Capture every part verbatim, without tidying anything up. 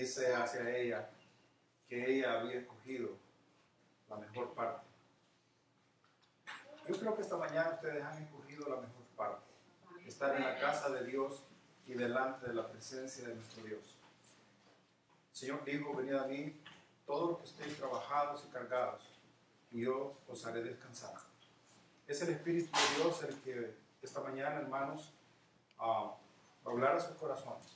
dice hacia ella que ella había escogido la mejor parte. Yo creo que esta mañana ustedes han escogido la mejor parte, estar en la casa de Dios y delante de la presencia de nuestro Dios. El Señor dijo, venid a mí, todos los que estéis trabajados y cargados, y yo os haré descansar. Es el Espíritu de Dios el que esta mañana, hermanos, uh, va a hablar a sus corazones.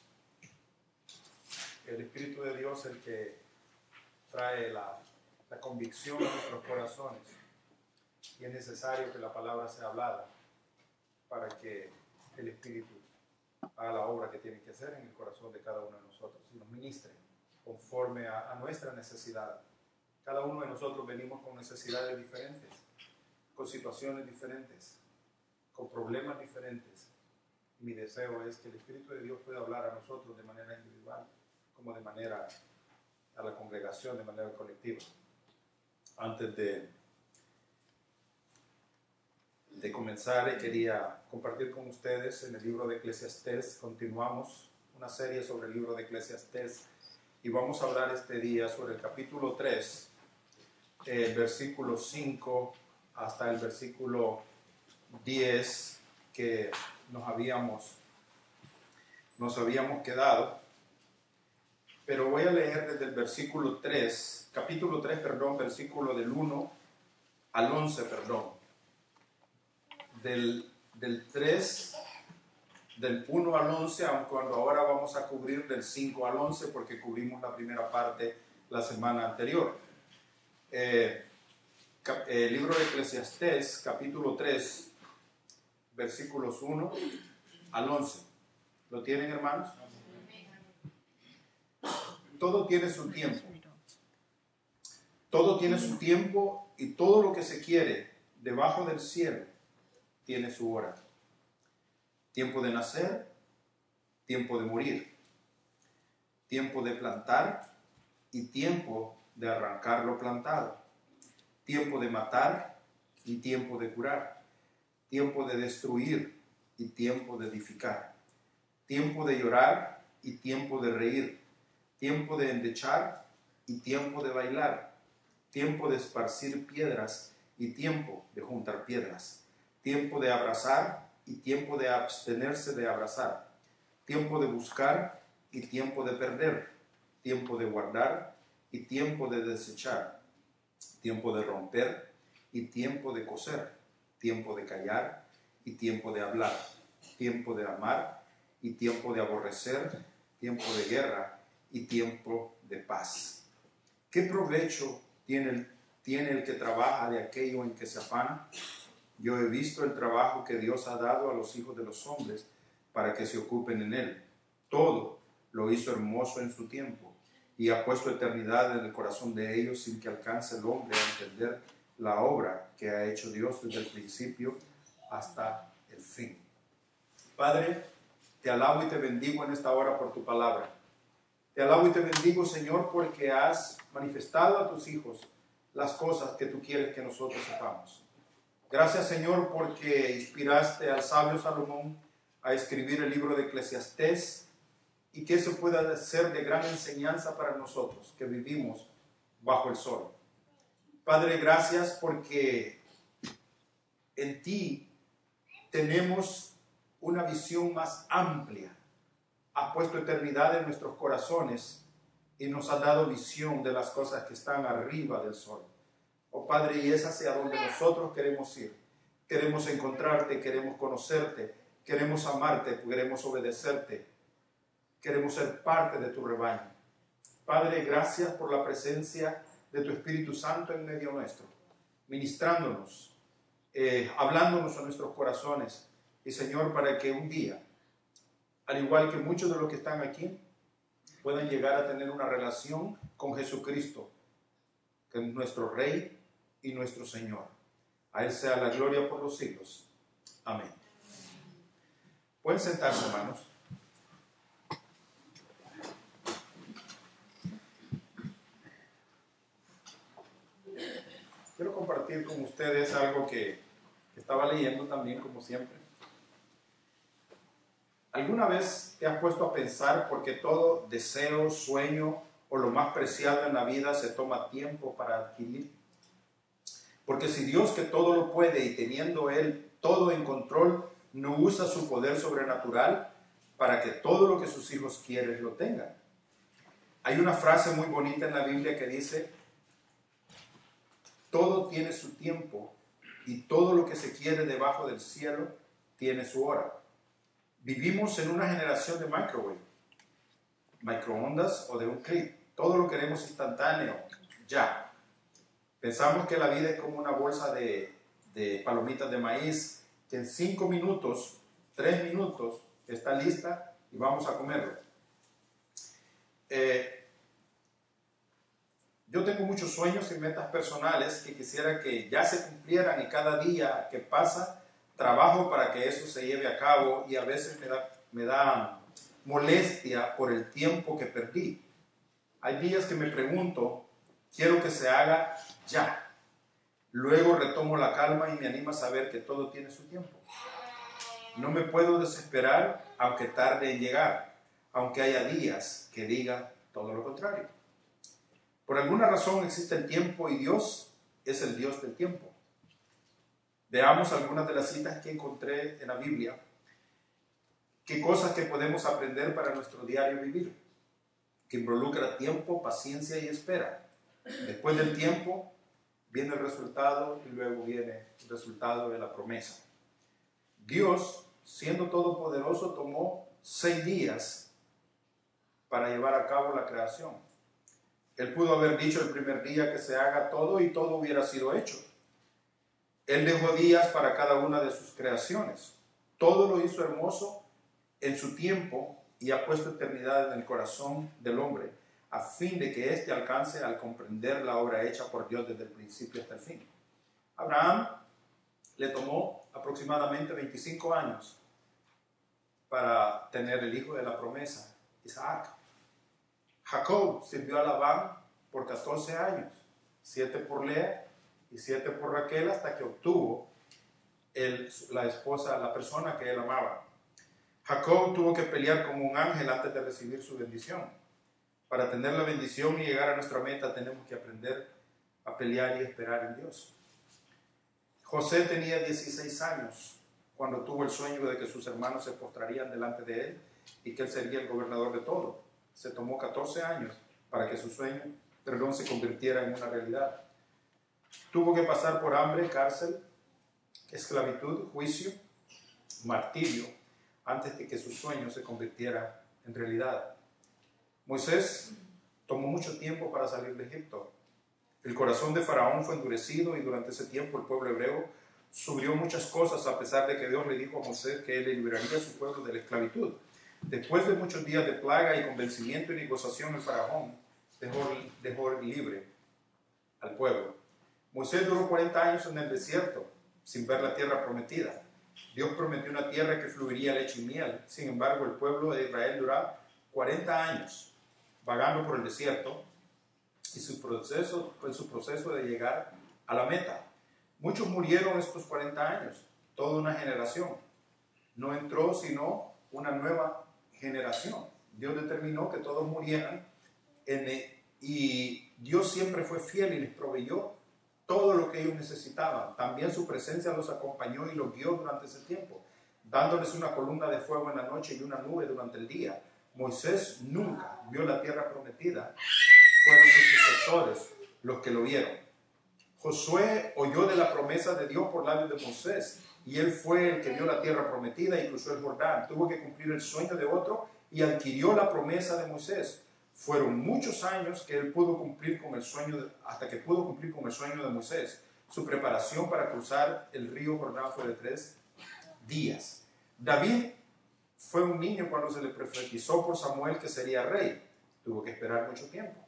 El Espíritu de Dios el que trae la, la convicción a nuestros corazones. Y es necesario que la palabra sea hablada para que el Espíritu haga la obra que tiene que hacer en el corazón de cada uno de nosotros y nos ministre conforme a, a nuestra necesidad. Cada uno de nosotros venimos con necesidades diferentes, con situaciones diferentes, con problemas diferentes. Y mi deseo es que el Espíritu de Dios pueda hablar a nosotros de manera individual, como de manera a la congregación, de manera colectiva. Antes de, de comenzar, quería compartir con ustedes en el libro de Eclesiastés. Continuamos una serie sobre el libro de Eclesiastés y vamos a hablar este día sobre el capítulo tres, el versículo cinco hasta el versículo diez que nos habíamos, nos habíamos quedado. Pero voy a leer desde el versículo tres, capítulo tres, perdón, versículo del uno al once, perdón. Del, del tres, del uno al once, aun cuando ahora vamos a cubrir del cinco al once porque cubrimos la primera parte la semana anterior. Eh, cap, eh, libro de Eclesiastés, capítulo tres, versículos uno al once. ¿Lo tienen, hermanos? Todo tiene su tiempo. Todo tiene su tiempo y todo lo que se quiere debajo del cielo tiene su hora. Tiempo de nacer, tiempo de morir. Tiempo de plantar y tiempo de arrancar lo plantado. Tiempo de matar y tiempo de curar. Tiempo de destruir y tiempo de edificar. Tiempo de llorar y tiempo de reír. Tiempo de endechar y tiempo de bailar. Tiempo de esparcir piedras y tiempo de juntar piedras. Tiempo de abrazar y tiempo de abstenerse de abrazar. Tiempo de buscar y tiempo de perder. Tiempo de guardar y tiempo de desechar. Tiempo de romper y tiempo de coser. Tiempo de callar y tiempo de hablar. Tiempo de amar y tiempo de aborrecer. Tiempo de guerra y tiempo de paz. ¿Qué provecho tiene el, tiene el que trabaja de aquello en que se afana? Yo he visto el trabajo que Dios ha dado a los hijos de los hombres para que se ocupen en él. Todo lo hizo hermoso en su tiempo y ha puesto eternidad en el corazón de ellos sin que alcance el hombre a entender la obra que ha hecho Dios desde el principio hasta el fin. Padre, te alabo y te bendigo en esta hora por tu palabra. Te alabo y te bendigo, Señor, porque has manifestado a tus hijos las cosas que tú quieres que nosotros sepamos. Gracias, Señor, porque inspiraste al sabio Salomón a escribir el libro de Eclesiastés y que eso pueda ser de gran enseñanza para nosotros que vivimos bajo el sol. Padre, gracias porque en ti tenemos una visión más amplia. Has puesto eternidad en nuestros corazones y nos has dado visión de las cosas que están arriba del sol. Oh Padre, y es hacia donde nosotros queremos ir. Queremos encontrarte, queremos conocerte, queremos amarte, queremos obedecerte. Queremos ser parte de tu rebaño. Padre, gracias por la presencia de tu Espíritu Santo en medio nuestro, ministrándonos, eh, hablándonos a nuestros corazones. Y Señor, para que un día, al igual que muchos de los que están aquí, puedan llegar a tener una relación con Jesucristo, que es nuestro Rey y nuestro Señor. A Él sea la gloria por los siglos. Amén. Pueden sentarse, hermanos. Quiero compartir con ustedes algo que, que estaba leyendo también, como siempre. ¿Alguna vez te has puesto a pensar por qué todo deseo, sueño o lo más preciado en la vida se toma tiempo para adquirir? Porque si Dios, que todo lo puede y teniendo Él todo en control, no usa su poder sobrenatural para que todo lo que sus hijos quieren lo tengan. Hay una frase muy bonita en la Biblia que dice: todo tiene su tiempo y todo lo que se quiere debajo del cielo tiene su hora. Vivimos en una generación de microwave, microondas o de un clic. Todo lo queremos instantáneo, ya. Pensamos que la vida es como una bolsa de, de palomitas de maíz, que en cinco minutos, tres minutos, está lista y vamos a comerlo. Eh, yo tengo muchos sueños y metas personales que quisiera que ya se cumplieran, y cada día que pasa trabajo para que eso se lleve a cabo, y a veces me da, me da molestia por el tiempo que perdí. Hay días que me pregunto, quiero que se haga ya. Luego retomo la calma y me anima a saber que todo tiene su tiempo. No me puedo desesperar aunque tarde en llegar, aunque haya días que diga todo lo contrario. Por alguna razón existe el tiempo y Dios es el Dios del tiempo. Veamos algunas de las citas que encontré en la Biblia. ¿Qué cosas que podemos aprender para nuestro diario vivir? Que involucra tiempo, paciencia y espera. Después del tiempo viene el resultado y luego viene el resultado de la promesa. Dios, siendo todopoderoso, tomó seis días para llevar a cabo la creación. Él pudo haber dicho el primer día que se haga todo y todo hubiera sido hecho. Él dejó días para cada una de sus creaciones. Todo lo hizo hermoso en su tiempo y ha puesto eternidad en el corazón del hombre, a fin de que éste alcance al comprender la obra hecha por Dios desde el principio hasta el fin. Abraham le tomó aproximadamente veinticinco años para tener el hijo de la promesa, Isaac. Jacob sirvió a Labán por catorce años, siete por Lea y siete por Raquel, hasta que obtuvo el, la esposa, la persona que él amaba. Jacob tuvo que pelear como un ángel antes de recibir su bendición. Para tener la bendición y llegar a nuestra meta tenemos que aprender a pelear y esperar en Dios. José tenía dieciséis años cuando tuvo el sueño de que sus hermanos se postrarían delante de él y que él sería el gobernador de todo. Se tomó catorce años para que su sueño, perdón, se convirtiera en una realidad. Tuvo que pasar por hambre, cárcel, esclavitud, juicio, martirio, antes de que su sueño se convirtiera en realidad. Moisés tomó mucho tiempo para salir de Egipto. El corazón de Faraón fue endurecido y durante ese tiempo el pueblo hebreo sufrió muchas cosas, a pesar de que Dios le dijo a Moisés que él le liberaría a su pueblo de la esclavitud. Después de muchos días de plaga y convencimiento y negociación, el Faraón dejó, dejó libre al pueblo. Moisés duró cuarenta años en el desierto sin ver la tierra prometida. Dios prometió una tierra que fluiría leche y miel. Sin embargo, el pueblo de Israel duró cuarenta años vagando por el desierto y su proceso, en su proceso de llegar a la meta. Muchos murieron estos cuarenta años, toda una generación. No entró sino una nueva generación. Dios determinó que todos murieran en el, y Dios siempre fue fiel y les proveyó todo lo que ellos necesitaban. También su presencia los acompañó y los guió durante ese tiempo, dándoles una columna de fuego en la noche y una nube durante el día. Moisés nunca vio la tierra prometida. Fueron sus sucesores los que lo vieron. Josué oyó de la promesa de Dios por labios de Moisés, y él fue el que vio la tierra prometida y cruzó el Jordán. Tuvo que cumplir el sueño de otro y adquirió la promesa de Moisés. Fueron muchos años que él pudo cumplir con el sueño, de, hasta que pudo cumplir con el sueño de Moisés. Su preparación para cruzar el río Jordán fue de tres días. David fue un niño cuando se le profetizó por Samuel que sería rey. Tuvo que esperar mucho tiempo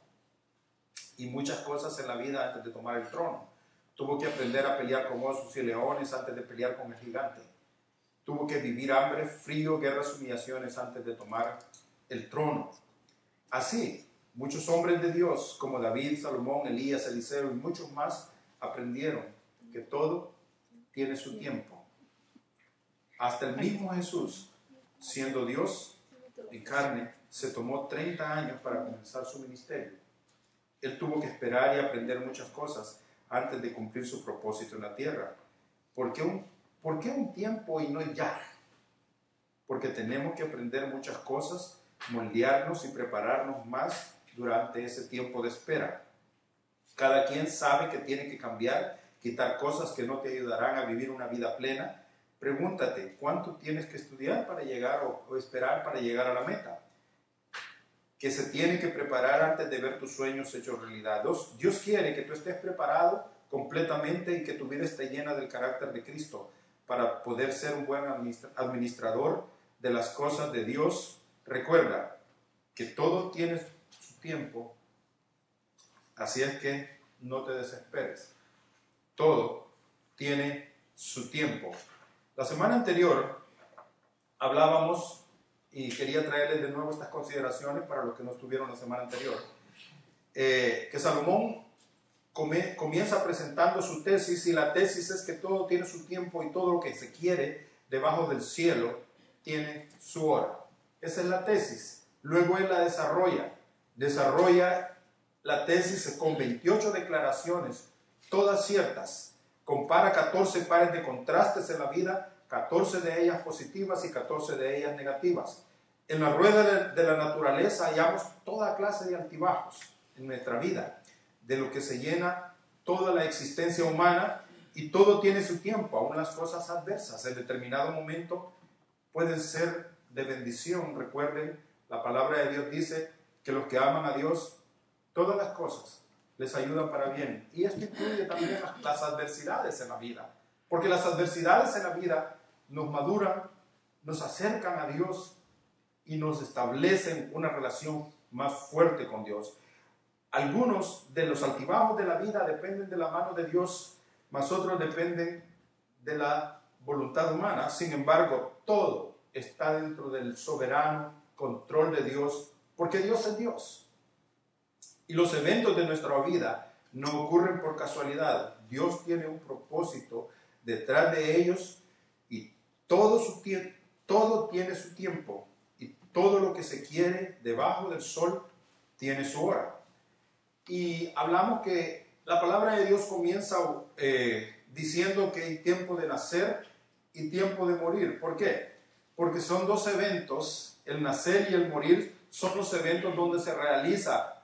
y muchas cosas en la vida antes de tomar el trono. Tuvo que aprender a pelear con osos y leones antes de pelear con el gigante. Tuvo que vivir hambre, frío, guerras, humillaciones antes de tomar el trono. Así, muchos hombres de Dios como David, Salomón, Elías, Eliseo y muchos más aprendieron que todo tiene su tiempo. Hasta el mismo Jesús siendo Dios en carne, se tomó treinta años para comenzar su ministerio. Él tuvo que esperar y aprender muchas cosas antes de cumplir su propósito en la tierra. ¿Por qué un, por qué un tiempo y no ya? Porque tenemos que aprender muchas cosas, moldearnos y prepararnos más durante ese tiempo de espera. Cada quien sabe que tiene que cambiar, quitar cosas que no te ayudarán a vivir una vida plena. Pregúntate, ¿cuánto tienes que estudiar para llegar o, o esperar para llegar a la meta? Que se tiene que preparar antes de ver tus sueños hechos realidad. Dios, Dios quiere que tú estés preparado completamente y que tu vida esté llena del carácter de Cristo para poder ser un buen administrador de las cosas de Dios. Recuerda que todo tiene su tiempo, así es que no te desesperes. Todo tiene su tiempo. La semana anterior hablábamos, y quería traerles de nuevo estas consideraciones para los que no estuvieron la semana anterior, eh, que Salomón come, comienza presentando su tesis, y la tesis es que todo tiene su tiempo y todo lo que se quiere debajo del cielo tiene su hora. Esa es la tesis. Luego él la desarrolla. Desarrolla la tesis con veintiocho declaraciones, todas ciertas. Compara catorce pares de contrastes en la vida, catorce de ellas positivas y catorce de ellas negativas. En la rueda de, de la naturaleza hallamos toda clase de altibajos en nuestra vida, de lo que se llena toda la existencia humana, y todo tiene su tiempo, aún las cosas adversas. En determinado momento pueden ser de bendición. Recuerden, la palabra de Dios dice que los que aman a Dios, todas las cosas les ayudan para bien. Y esto incluye también las, las adversidades en la vida, porque las adversidades en la vida nos maduran, nos acercan a Dios y nos establecen una relación más fuerte con Dios. Algunos de los altibajos de la vida dependen de la mano de Dios, mas otros dependen de la voluntad humana. Sin embargo, todo está dentro del soberano control de Dios, porque Dios es Dios. Y los eventos de nuestra vida no ocurren por casualidad. Dios tiene un propósito detrás de ellos, y todo, su tie- todo tiene su tiempo, y todo lo que se quiere debajo del sol tiene su hora. Y hablamos que la palabra de Dios comienza eh, diciendo que hay tiempo de nacer y tiempo de morir. ¿Por qué? Porque son dos eventos, el nacer y el morir son los eventos donde se realiza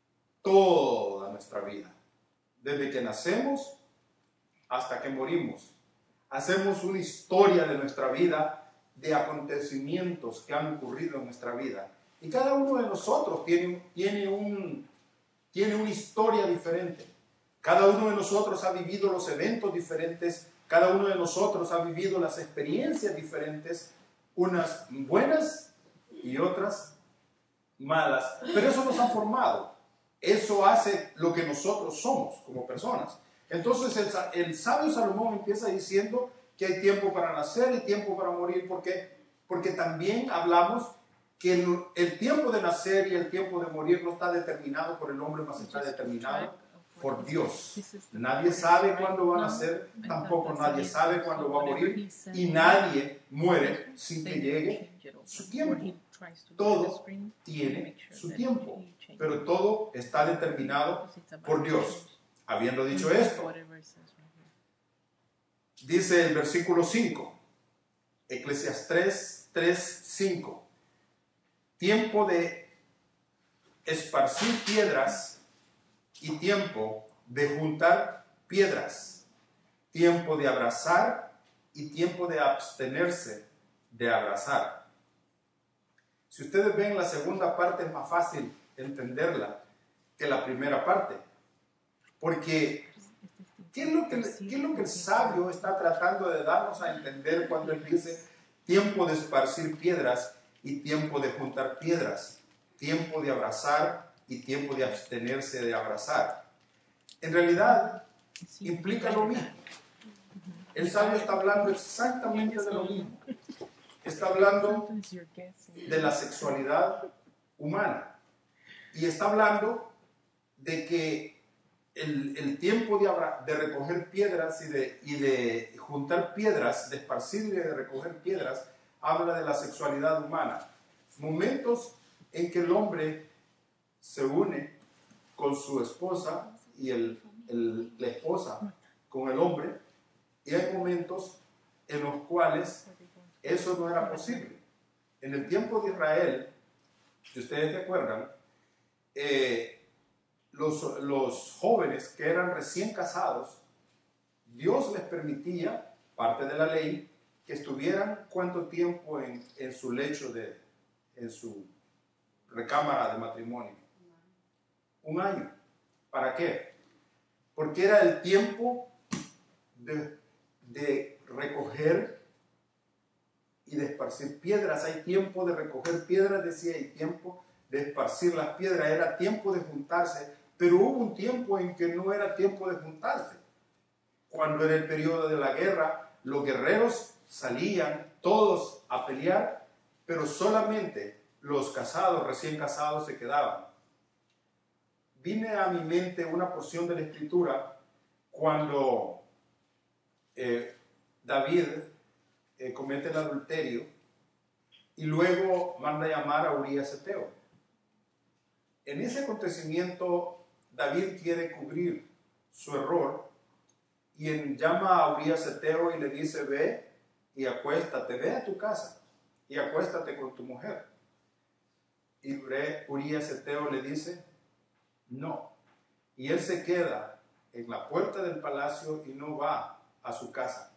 toda nuestra vida. Desde que nacemos hasta que morimos. Hacemos una historia de nuestra vida, de acontecimientos que han ocurrido en nuestra vida. Y cada uno de nosotros tiene, tiene, un, tiene una historia diferente. Cada uno de nosotros ha vivido los eventos diferentes. Cada uno de nosotros ha vivido las experiencias diferentes, unas buenas y otras malas. Pero eso nos ha formado. Eso hace lo que nosotros somos como personas. Entonces el, el sabio Salomón empieza diciendo que hay tiempo para nacer y tiempo para morir. ¿Por qué? Porque también hablamos que el, el tiempo de nacer y el tiempo de morir no está determinado por el hombre, mas está determinado por Dios. Nadie sabe cuándo va a nacer, tampoco nadie sabe cuándo va a morir, y nadie muere sin que llegue su tiempo. Todo tiene su tiempo, pero todo está determinado por Dios. Habiendo dicho esto, dice el versículo cinco, Eclesiastés tres, cinco, tiempo de esparcir piedras y tiempo de juntar piedras, tiempo de abrazar y tiempo de abstenerse de abrazar. Si ustedes ven, la segunda parte es más fácil entenderla que la primera parte, porque ¿qué es lo que, qué es lo que el sabio está tratando de darnos a entender cuando él dice tiempo de esparcir piedras y tiempo de juntar piedras, tiempo de abrazar y tiempo de abstenerse de abrazar? En realidad implica lo mismo. El sabio está hablando exactamente de lo mismo. Está hablando de la sexualidad humana, y está hablando de que el, el tiempo de, abra, de recoger piedras y de, y de juntar piedras, de esparcir y de recoger piedras, habla de la sexualidad humana. Momentos en que el hombre se une con su esposa y el, el, la esposa con el hombre, y hay momentos en los cuales eso no era posible. En el tiempo de Israel, si ustedes se acuerdan, eh, los, los jóvenes que eran recién casados, Dios les permitía, parte de la ley, que estuvieran cuánto tiempo en, en su lecho, de, en su recámara de matrimonio. Un año. ¿Para qué? Porque era el tiempo de, de recoger y de esparcir piedras. Hay tiempo de recoger piedras, decía, y tiempo de esparcir las piedras. Era tiempo de juntarse, pero hubo un tiempo en que no era tiempo de juntarse. Cuando era el periodo de la guerra, los guerreros salían todos a pelear, pero solamente los casados, recién casados, se quedaban. Vine a mi mente una porción de la Escritura cuando eh, David eh, comete el adulterio y luego manda a llamar a Urías Eteo. En ese acontecimiento, David quiere cubrir su error y en, llama a Urías Eteo y le dice: ve y acuéstate, ve a tu casa y acuéstate con tu mujer. Y Urías Eteo le dice: no. Y él se queda en la puerta del palacio y no va a su casa.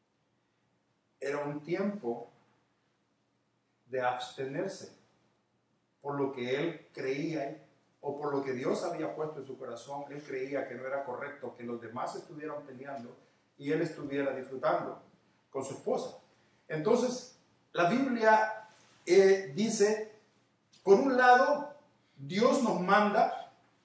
Era un tiempo de abstenerse por lo que él creía o por lo que Dios había puesto en su corazón. Él creía que no era correcto que los demás estuvieran peleando y él estuviera disfrutando con su esposa. Entonces, la Biblia eh, dice, por un lado, Dios nos manda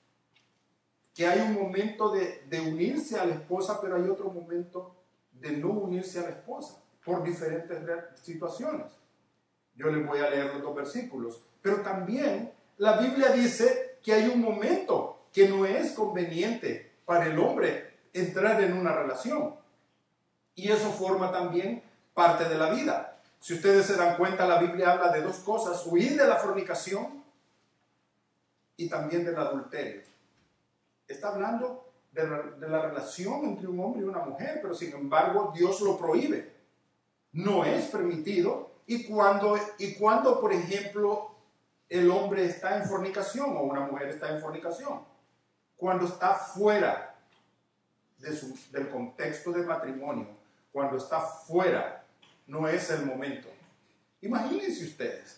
que hay un momento de, de unirse a la esposa, pero hay otro momento de no unirse a la esposa, por diferentes situaciones. Yo les voy a leer los dos versículos. Pero también la Biblia dice que hay un momento que no es conveniente para el hombre entrar en una relación. Y eso forma también parte de la vida. Si ustedes se dan cuenta, la Biblia habla de dos cosas: huir de la fornicación y también del adulterio. Está hablando de la, de la relación entre un hombre y una mujer, pero sin embargo Dios lo prohíbe. No es permitido. Y cuando, y cuando, por ejemplo, el hombre está en fornicación o una mujer está en fornicación, cuando está fuera de su, del contexto del matrimonio, cuando está fuera, no es el momento. Imagínense ustedes.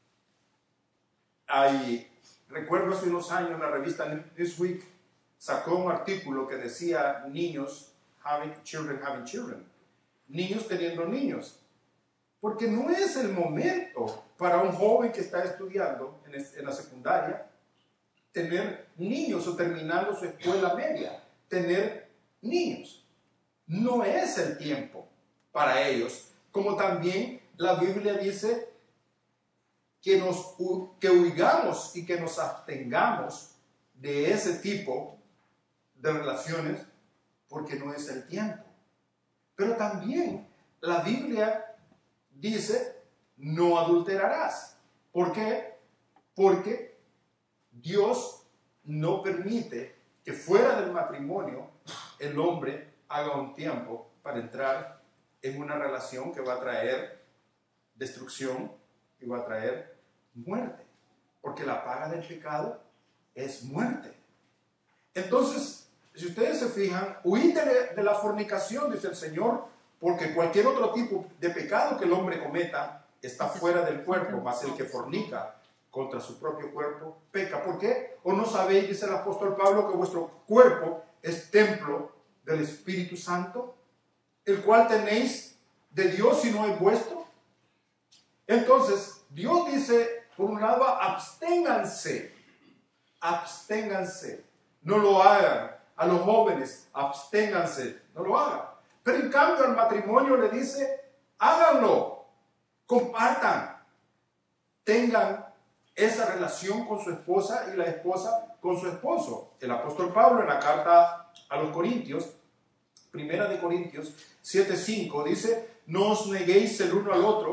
Hay, recuerdo hace unos años la revista Newsweek sacó un artículo que decía niños having children having children, niños teniendo niños, porque no es el momento para un joven que está estudiando en, en la secundaria tener niños o terminando su escuela media, tener niños. No es el tiempo para ellos, como también la Biblia dice que, nos, que huigamos y que nos abstengamos de ese tipo de relaciones, porque no es el tiempo. Pero también la Biblia dice: no adulterarás. ¿Por qué? Porque Dios no permite que fuera del matrimonio el hombre haga un tiempo para entrar en una relación que va a traer destrucción y va a traer muerte, porque la paga del pecado es muerte. Entonces, si ustedes se fijan, huid de, de la fornicación, dice el Señor, porque cualquier otro tipo de pecado que el hombre cometa está fuera del cuerpo, mas el que fornica contra su propio cuerpo peca. ¿Por qué? ¿O no sabéis, dice el apóstol Pablo, que vuestro cuerpo es templo del Espíritu Santo, el cual tenéis de Dios y no es vuestro? Entonces, Dios dice, por un lado, absténganse, absténganse, no lo hagan. A los jóvenes, absténganse, no lo hagan. Pero en cambio al matrimonio le dice: háganlo, compartan, tengan esa relación con su esposa y la esposa con su esposo. El apóstol Pablo en la carta a los Corintios, primera de Corintios siete cinco, dice: no os neguéis el uno al otro,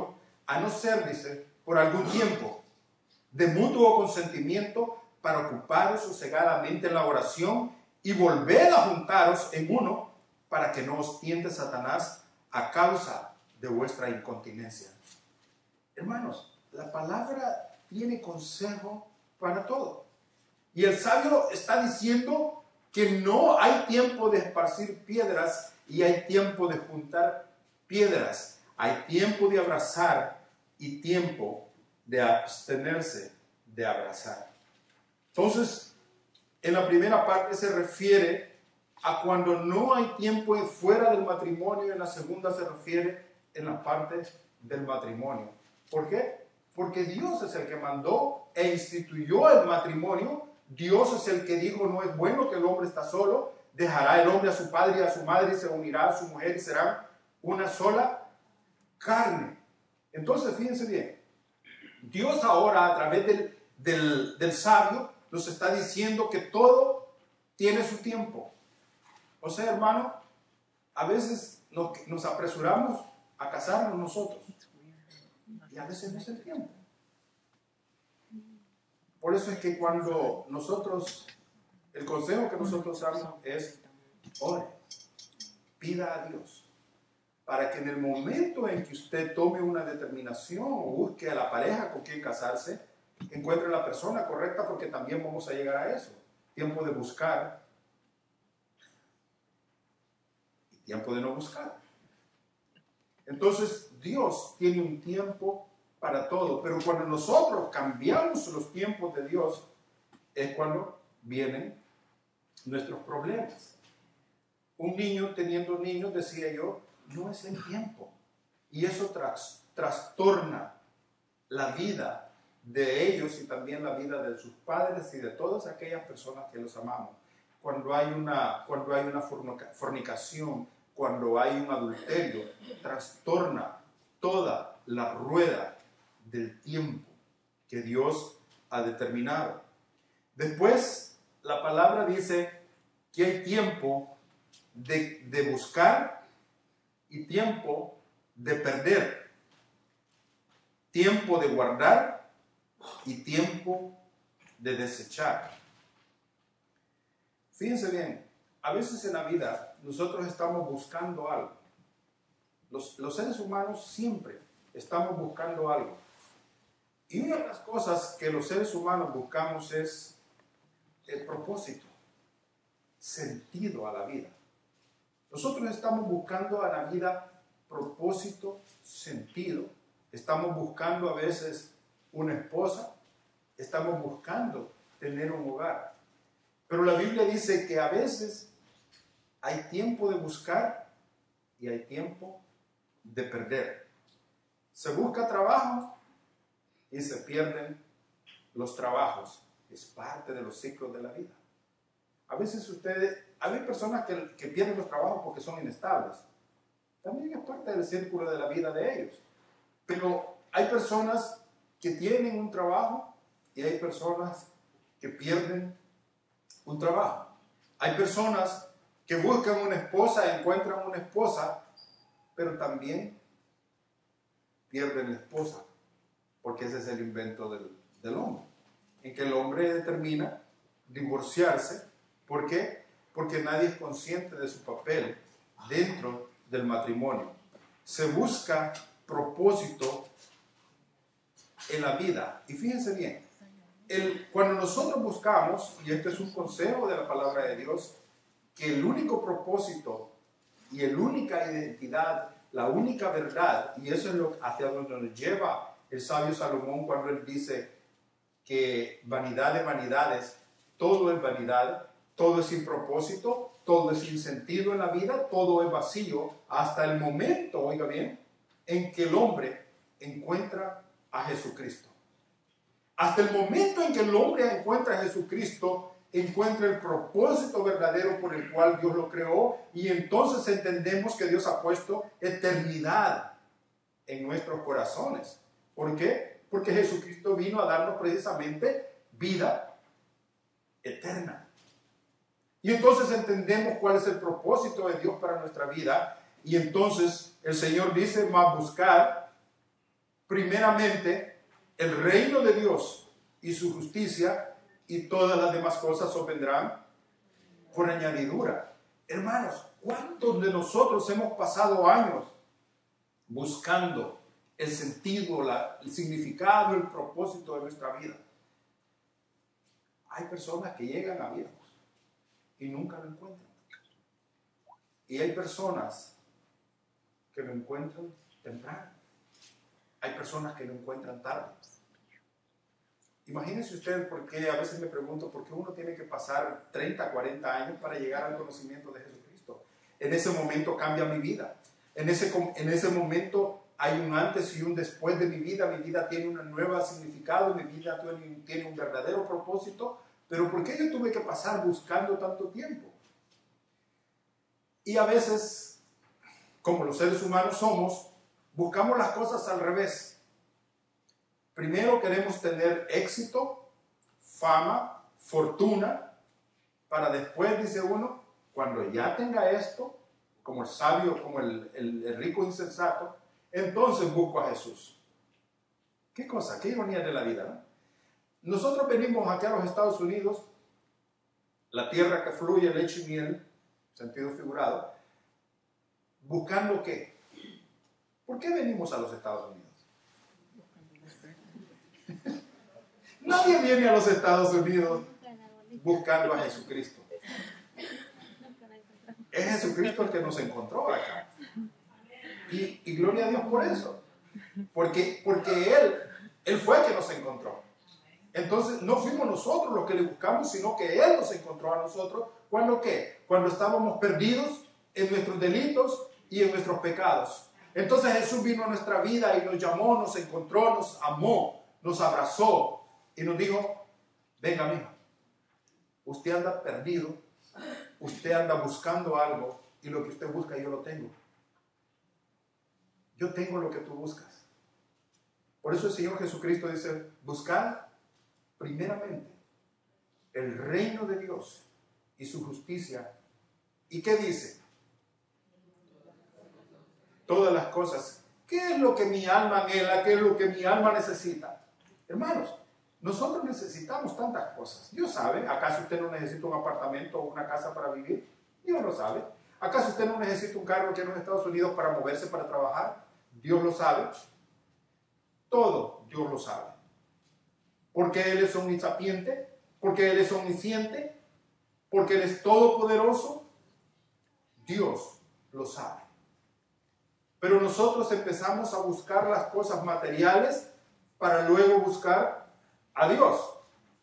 a no ser, dice, por algún tiempo, de mutuo consentimiento para ocuparos sosegadamente en la oración y volved a juntaros en uno para que no os tiente Satanás a causa de vuestra incontinencia. Hermanos, la palabra tiene consejo para todo. Y el sabio está diciendo que no hay tiempo de esparcir piedras y hay tiempo de juntar piedras. Hay tiempo de abrazar y tiempo de abstenerse de abrazar. Entonces, en la primera parte se refiere a cuando no hay tiempo fuera del matrimonio, en la segunda se refiere en la parte del matrimonio. ¿Por qué? Porque Dios es el que mandó e instituyó el matrimonio. Dios es el que dijo, no es bueno que el hombre está solo, dejará el hombre a su padre y a su madre y se unirá a su mujer y serán una sola carne. Entonces, fíjense bien, Dios ahora a través del, del, del sabio nos está diciendo que todo tiene su tiempo. O sea, hermano, a veces nos, nos apresuramos a casarnos nosotros y a veces no es el tiempo. Por eso es que cuando nosotros, el consejo que nosotros damos es ore, pida a Dios, para que en el momento en que usted tome una determinación o busque a la pareja con quien casarse, encuentre la persona correcta, porque también vamos a llegar a eso. Tiempo de buscar y tiempo de no buscar. Entonces, Dios tiene un tiempo para todo, pero cuando nosotros cambiamos los tiempos de Dios, es cuando vienen nuestros problemas. Un niño teniendo niños, decía yo, no es el tiempo. Y eso tras, trastorna la vida de ellos y también la vida de sus padres y de todas aquellas personas que los amamos. Cuando hay una, cuando hay una fornicación, cuando hay un adulterio, trastorna toda la rueda del tiempo que Dios ha determinado. Después, la palabra dice que hay tiempo de, de buscar y tiempo de perder, tiempo de guardar y tiempo de desechar. Fíjense bien, a veces en la vida nosotros estamos buscando algo. Los, los seres humanos siempre estamos buscando algo. Y una de las cosas que los seres humanos buscamos es el propósito, sentido a la vida. Nosotros estamos buscando a la vida propósito, sentido. Estamos buscando a veces una esposa, estamos buscando tener un hogar. Pero la Biblia dice que a veces hay tiempo de buscar y hay tiempo de perder. Se busca trabajo y se pierden los trabajos. Es parte de los ciclos de la vida. A veces ustedes, hay personas que, que pierden los trabajos porque son inestables. También es parte del círculo de la vida de ellos. Pero hay personas que tienen un trabajo y hay personas que pierden un trabajo. Hay personas que buscan una esposa, encuentran una esposa, pero también pierden la esposa, porque ese es el invento del, del hombre, en que el hombre determina divorciarse. ¿Por qué? Porque nadie es consciente de su papel dentro del matrimonio. Se busca propósito en la vida. Y fíjense bien, el, cuando nosotros buscamos, y este es un consejo de la palabra de Dios, que el único propósito y la única identidad, la única verdad, y eso es lo hacia donde nos lleva el sabio Salomón cuando él dice que vanidad de vanidades, todo es vanidad, todo es sin propósito, todo es sin sentido en la vida, todo es vacío, hasta el momento, oiga bien, en que el hombre encuentra a Jesucristo. Hasta el momento en que el hombre encuentra a Jesucristo, encuentra el propósito verdadero por el cual Dios lo creó, y entonces entendemos que Dios ha puesto eternidad en nuestros corazones. ¿Por qué? Porque Jesucristo vino a darnos precisamente vida eterna. Y entonces entendemos cuál es el propósito de Dios para nuestra vida, y entonces el Señor dice, más buscar primeramente el reino de Dios y su justicia, y todas las demás cosas os vendrán por añadidura. Hermanos, ¿cuántos de nosotros hemos pasado años buscando el sentido, la, el significado, el propósito de nuestra vida? Hay personas que llegan a viejos y nunca lo encuentran. Y hay personas que lo encuentran temprano. Hay personas que lo encuentran tarde. Imagínense ustedes por qué, a veces me pregunto, por qué uno tiene que pasar treinta, cuarenta años para llegar al conocimiento de Jesucristo. En ese momento cambia mi vida. En ese, en ese momento hay un antes y un después de mi vida. Mi vida tiene un nuevo significado, mi vida tiene, tiene un verdadero propósito. Pero ¿por qué yo tuve que pasar buscando tanto tiempo? Y a veces, como los seres humanos somos, buscamos las cosas al revés. Primero queremos tener éxito, fama, fortuna, para después, dice uno, cuando ya tenga esto, como el sabio, como el, el, el rico insensato, entonces busco a Jesús. ¿Qué cosa? ¿Qué ironía de la vida, ¿no? Nosotros venimos aquí a los Estados Unidos, la tierra que fluye leche y miel, sentido figurado, buscando ¿qué? ¿Por qué venimos a los Estados Unidos? Nadie viene a los Estados Unidos buscando a Jesucristo. Es Jesucristo el que nos encontró acá. Y, y gloria a Dios por eso. Porque, porque Él, Él fue el que nos encontró. Entonces no fuimos nosotros los que le buscamos, sino que Él nos encontró a nosotros. ¿Cuándo qué? Cuando estábamos perdidos en nuestros delitos y en nuestros pecados. Entonces Jesús vino a nuestra vida y nos llamó, nos encontró, nos amó, nos abrazó y nos dijo, venga mijo, usted anda perdido, usted anda buscando algo y lo que usted busca yo lo tengo. Yo tengo lo que tú buscas. Por eso el Señor Jesucristo dice, buscad primeramente el reino de Dios y su justicia. ¿Y qué dice? Todas las cosas. ¿Qué es lo que mi alma anhela? ¿Qué es lo que mi alma necesita? Hermanos, nosotros necesitamos tantas cosas. Dios sabe. ¿Acaso usted no necesita un apartamento o una casa para vivir? Dios lo sabe. ¿Acaso usted no necesita un carro aquí en los Estados Unidos para moverse, para trabajar? Dios lo sabe. Todo Dios lo sabe. Porque Él es omnisapiente, porque Él es omnisciente, porque Él es todopoderoso. Dios lo sabe. Pero nosotros empezamos a buscar las cosas materiales para luego buscar a Dios.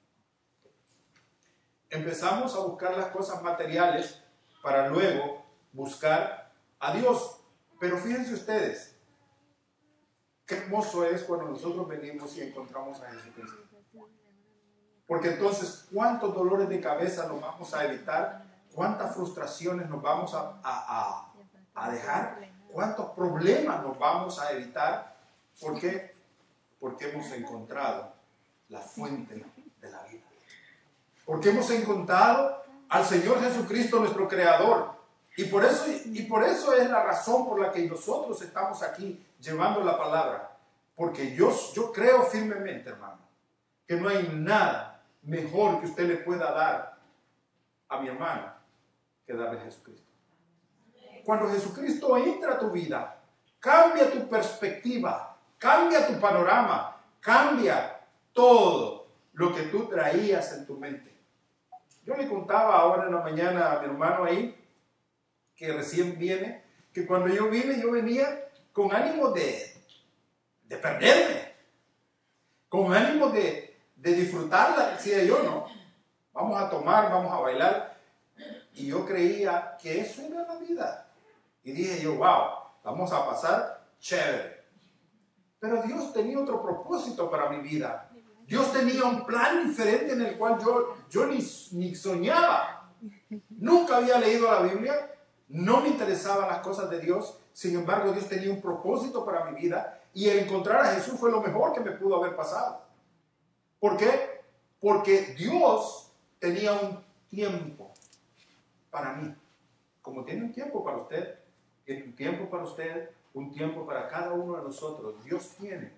Empezamos a buscar las cosas materiales para luego buscar a Dios. Pero fíjense ustedes, qué hermoso es cuando nosotros venimos y encontramos a Jesucristo. Porque entonces, ¿cuántos dolores de cabeza nos vamos a evitar? ¿Cuántas frustraciones nos vamos a, a, a, a dejar? ¿Cuántos problemas nos vamos a evitar? ¿Por qué? Porque hemos encontrado la fuente de la vida. Porque hemos encontrado al Señor Jesucristo, nuestro Creador. Y por eso, y por eso es la razón por la que nosotros estamos aquí llevando la palabra. Porque yo, yo creo firmemente, hermano, que no hay nada mejor que usted le pueda dar a mi hermana que darle a Jesucristo. Cuando Jesucristo entra a tu vida, cambia tu perspectiva, cambia tu panorama, cambia todo lo que tú traías en tu mente. Yo le contaba ahora en la mañana a mi hermano ahí, que recién viene, que cuando yo vine, yo venía con ánimo de, de perderme, con ánimo de, de disfrutarla, decía yo, no, vamos a tomar, vamos a bailar, y yo creía que eso era la vida. Y dije yo, wow, vamos a pasar chévere. Pero Dios tenía otro propósito para mi vida. Dios tenía un plan diferente en el cual yo, yo ni, ni soñaba. Nunca había leído la Biblia, no me interesaban las cosas de Dios. Sin embargo, Dios tenía un propósito para mi vida y el encontrar a Jesús fue lo mejor que me pudo haber pasado. ¿Por qué? Porque Dios tenía un tiempo para mí. Como tiene un tiempo para usted, tiene un tiempo para usted, un tiempo para cada uno de nosotros. Dios tiene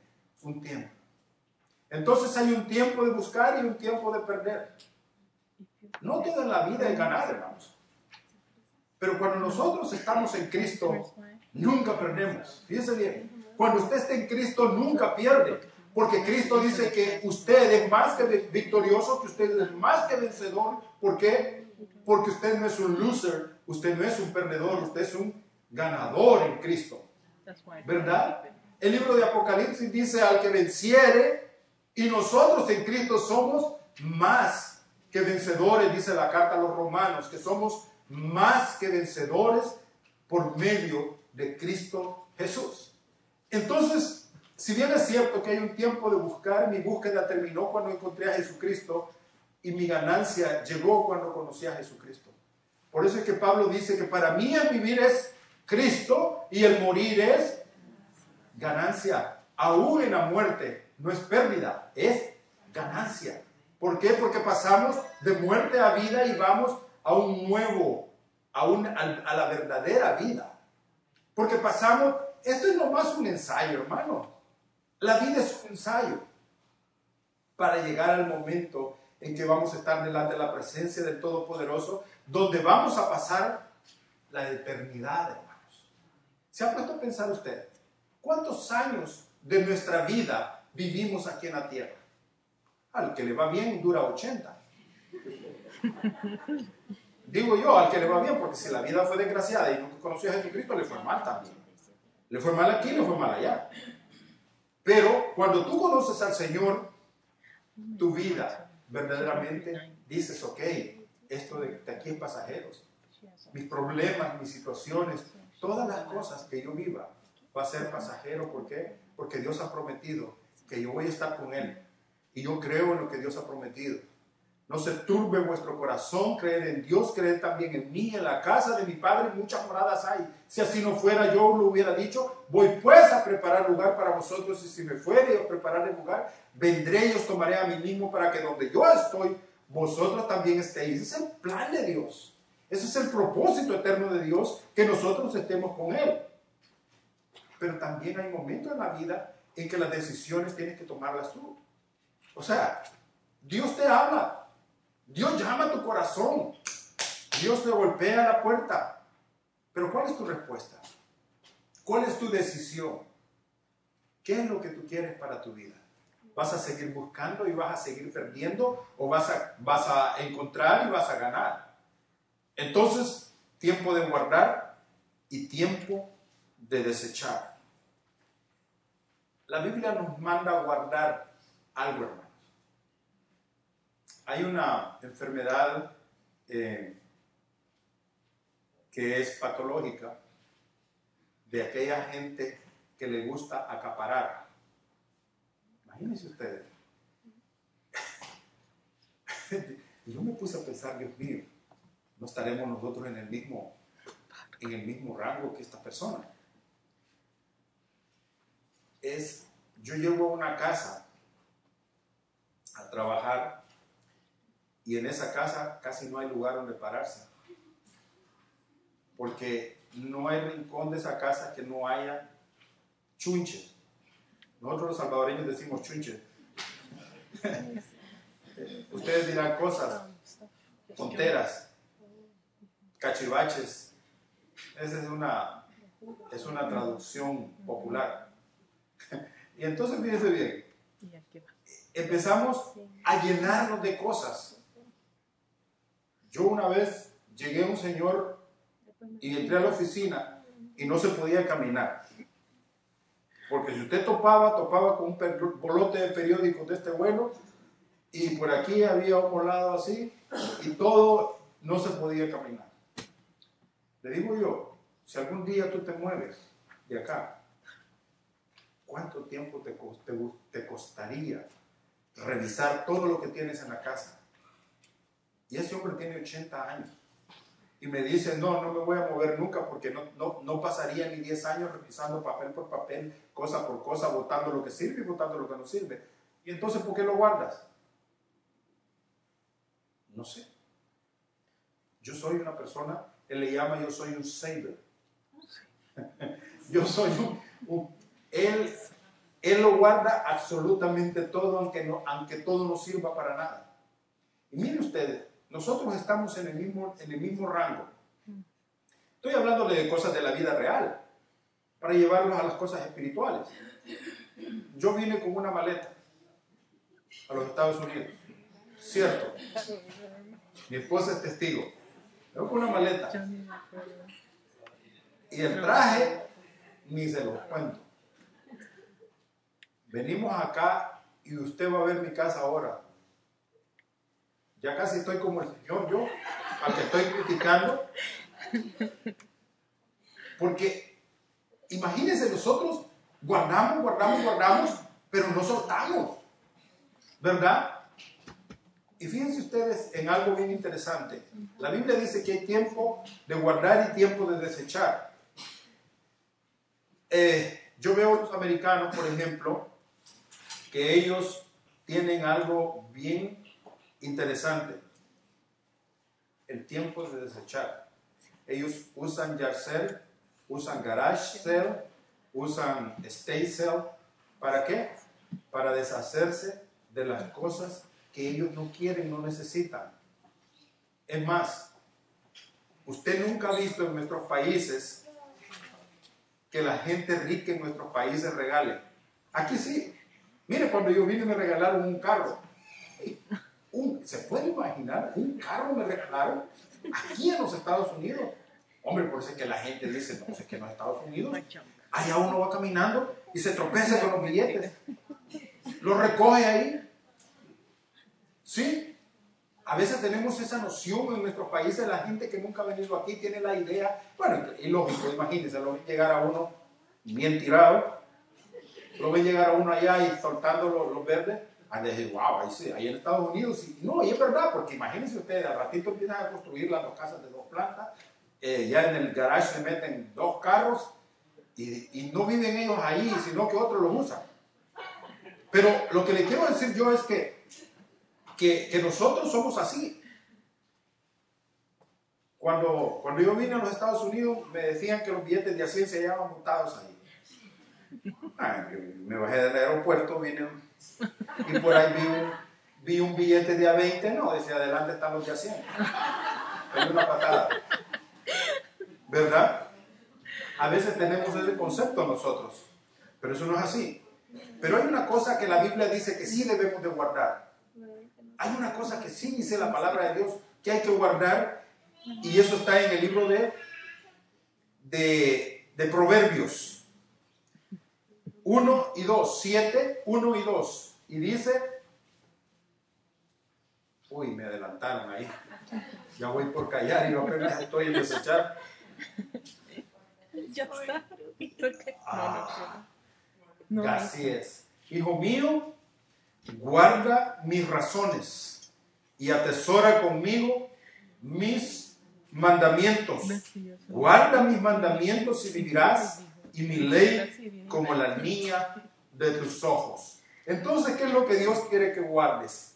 un tiempo. Entonces hay un tiempo de buscar y un tiempo de perder. No todo en la vida es ganar, hermanos. Pero cuando nosotros estamos en Cristo, nunca perdemos. Fíjense bien, cuando usted está en Cristo, nunca pierde. Porque Cristo dice que usted es más que victorioso, que usted es más que vencedor. ¿Por qué? Porque usted no es un loser, usted no es un perdedor, usted es un ganador en Cristo. ¿Verdad? El libro de Apocalipsis dice al que venciere, y nosotros en Cristo somos más que vencedores, dice la carta a los romanos, que somos más que vencedores por medio de Cristo Jesús. Entonces, si bien es cierto que hay un tiempo de buscar, mi búsqueda terminó cuando encontré a Jesucristo y mi ganancia llegó cuando conocí a Jesucristo. Por eso es que Pablo dice que para mí el vivir es Cristo y el morir es ganancia. Aún en la muerte no es pérdida, es ganancia. ¿Por qué? Porque pasamos de muerte a vida y vamos a un nuevo, a, un, a, a la verdadera vida. Porque pasamos, esto es nomás un ensayo, hermano. La vida es un ensayo para llegar al momento en que vamos a estar delante de la presencia del Todopoderoso, donde vamos a pasar la eternidad, hermanos. ¿Se ha puesto a pensar usted cuántos años de nuestra vida vivimos aquí en la tierra? Al que le va bien dura ochenta. Digo yo, al que le va bien, porque si la vida fue desgraciada y nunca conoció a Jesucristo, le fue mal también. Le fue mal aquí, le fue mal allá. Pero cuando tú conoces al Señor, tu vida verdaderamente dices, ok, esto de, de aquí es pasajero. Mis problemas, mis situaciones, todas las cosas que yo viva va a ser pasajero. ¿Por qué? Porque Dios ha prometido que yo voy a estar con Él. Y yo creo en lo que Dios ha prometido. No se turbe vuestro corazón, creed en Dios, creed también en mí. En la casa de mi Padre muchas moradas hay. Si así no fuera, yo lo hubiera dicho. Voy pues a preparar lugar para vosotros, y si me fuere a preparar el lugar, vendré y os tomaré a mí mismo, para que donde yo estoy, vosotros también estéis. Ese es el plan de Dios. Ese es el propósito eterno de Dios, que nosotros estemos con Él. Pero también hay momentos en la vida en que las decisiones tienes que tomarlas tú. O sea, Dios te habla. Dios llama a tu corazón. Dios te golpea la puerta. Pero ¿cuál es tu respuesta? ¿Cuál es tu decisión? ¿Qué es lo que tú quieres para tu vida? ¿Vas a seguir buscando y vas a seguir perdiendo? ¿O vas a, vas a encontrar y vas a ganar? Entonces, tiempo de guardar y tiempo de desechar. La Biblia nos manda a guardar algo, hermano. Hay una enfermedad eh, que es patológica de aquella gente que le gusta acaparar. Imagínense ustedes. Yo me puse a pensar, Dios mío, no estaremos nosotros en el mismo, en el mismo rango que esta persona. Es, yo llego a una casa a trabajar, y en esa casa casi no hay lugar donde pararse. Porque no hay rincón de esa casa que no haya chunches. Nosotros los salvadoreños decimos chunches. Ustedes dirán cosas, tonteras, cachivaches. Esa es una, es una traducción popular. Y entonces fíjense bien. Empezamos a llenarnos de cosas. Yo una vez llegué a un señor y entré a la oficina y no se podía caminar. Porque si usted topaba, topaba con un bolote de periódicos de este vuelo, y por aquí había un volado así, y todo, no se podía caminar. Le digo yo, si algún día tú te mueves de acá, ¿cuánto tiempo te, te, te costaría revisar todo lo que tienes en la casa? Y ese hombre tiene ochenta años. Y me dice, no, no me voy a mover nunca, porque no, no, no pasaría ni diez años revisando papel por papel, cosa por cosa, botando lo que sirve y botando lo que no sirve. Y entonces, ¿por qué lo guardas? No sé. Yo soy una persona, él le llama, yo soy un saver. Yo soy un, un... Él Él lo guarda absolutamente todo, aunque, no, aunque todo no sirva para nada. Y miren ustedes, nosotros estamos en el mismo, en el mismo rango. Estoy hablándole de cosas de la vida real, para llevarlos a las cosas espirituales. Yo vine con una maleta a los Estados Unidos, cierto. Mi esposa es testigo. Yo con una maleta. Y el traje, ni se los cuento. Venimos acá y usted va a ver mi casa ahora. Ya casi estoy como el Señor, yo, al que estoy criticando. Porque, imagínense, nosotros guardamos, guardamos, guardamos, pero no soltamos. ¿Verdad? Y fíjense ustedes en algo bien interesante. La Biblia dice que hay tiempo de guardar y tiempo de desechar. Eh, yo veo a los americanos, por ejemplo, que ellos tienen algo bien interesante. El tiempo de desechar. Ellos usan yard sale, usan garage sale, usan estate sale. ¿Para qué? Para deshacerse de las cosas que ellos no quieren, no necesitan. Es más, usted nunca ha visto en nuestros países que la gente rica en nuestros países regale. Aquí sí. Mire, cuando yo vine me regalaron un carro. Un, ¿Se puede imaginar? Un carro me regalaron aquí en los Estados Unidos. Hombre, por eso es que la gente dice, no, es que en los Estados Unidos, allá uno va caminando y se tropieza con los billetes. Los recoge ahí. ¿Sí? A veces tenemos esa noción en nuestros países, la gente que nunca ha venido aquí tiene la idea, bueno, y lógico, imagínense, lo ven llegar a uno bien tirado, lo ven llegar a uno allá y soltando los, los verdes, a decir, wow, ahí sí, ahí en Estados Unidos, sí. No, y es verdad, porque imagínense ustedes, al ratito empiezan a construir las dos casas de dos plantas, eh, ya en el garage se meten dos carros, y, y no viven ellos ahí, sino que otros los usan. Pero lo que le quiero decir yo es que Que, que nosotros somos así. Cuando, cuando yo vine a los Estados Unidos, me decían que los billetes de a cien se llevaban montados ahí. Ay, me bajé del aeropuerto, vine y por ahí vi un, vi un billete de a veinte, no, decía, adelante están los de a cien. Hay una patada. ¿Verdad? A veces tenemos ese concepto nosotros, pero eso no es así. Pero hay una cosa que la Biblia dice que sí debemos de guardar. Hay una cosa que sí dice la palabra de Dios que hay que guardar, y eso está en el libro de, de, de Proverbios uno y dos, siete, uno y dos, y dice, uy, me adelantaron ahí, ya voy por callar y yo apenas estoy en desechar. Ya está. Ah, así es. Hijo mío, guarda mis razones y atesora conmigo mis mandamientos. Guarda mis mandamientos y vivirás, y mi ley como la niña de tus ojos. Entonces, ¿qué es lo que Dios quiere que guardes?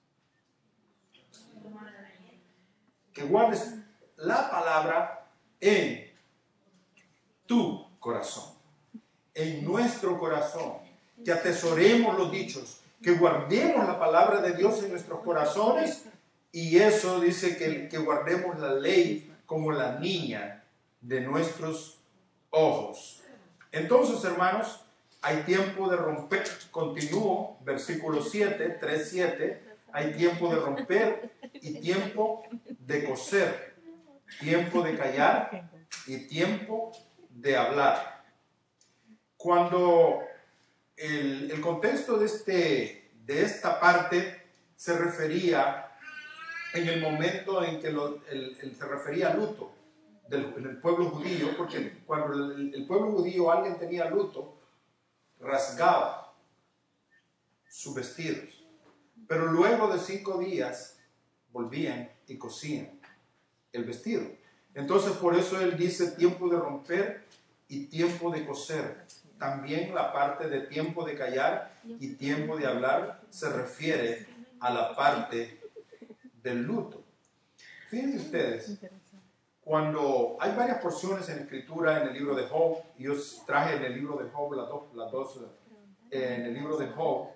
Que guardes la palabra en tu corazón, en nuestro corazón, que atesoremos los dichos, que guardemos la palabra de Dios en nuestros corazones, y eso dice que, que guardemos la ley como la niña de nuestros ojos. Entonces, hermanos, hay tiempo de romper. Continúo, versículo siete, tres, siete, hay tiempo de romper y tiempo de coser, tiempo de callar y tiempo de hablar. Cuando el, el contexto de, este, de esta parte se refería en el momento en que lo, el, el, se refería a luto del, del pueblo judío, porque cuando el, el pueblo judío, alguien tenía luto, rasgaba sus vestidos, pero luego de cinco días volvían y cosían el vestido. Entonces, por eso él dice tiempo de romper y tiempo de coser. También la parte de tiempo de callar y tiempo de hablar se refiere a la parte del luto. Fíjense ustedes, cuando hay varias porciones en la escritura, en el libro de Job, yo traje en el libro de Job las dos, las dos en el libro de Job,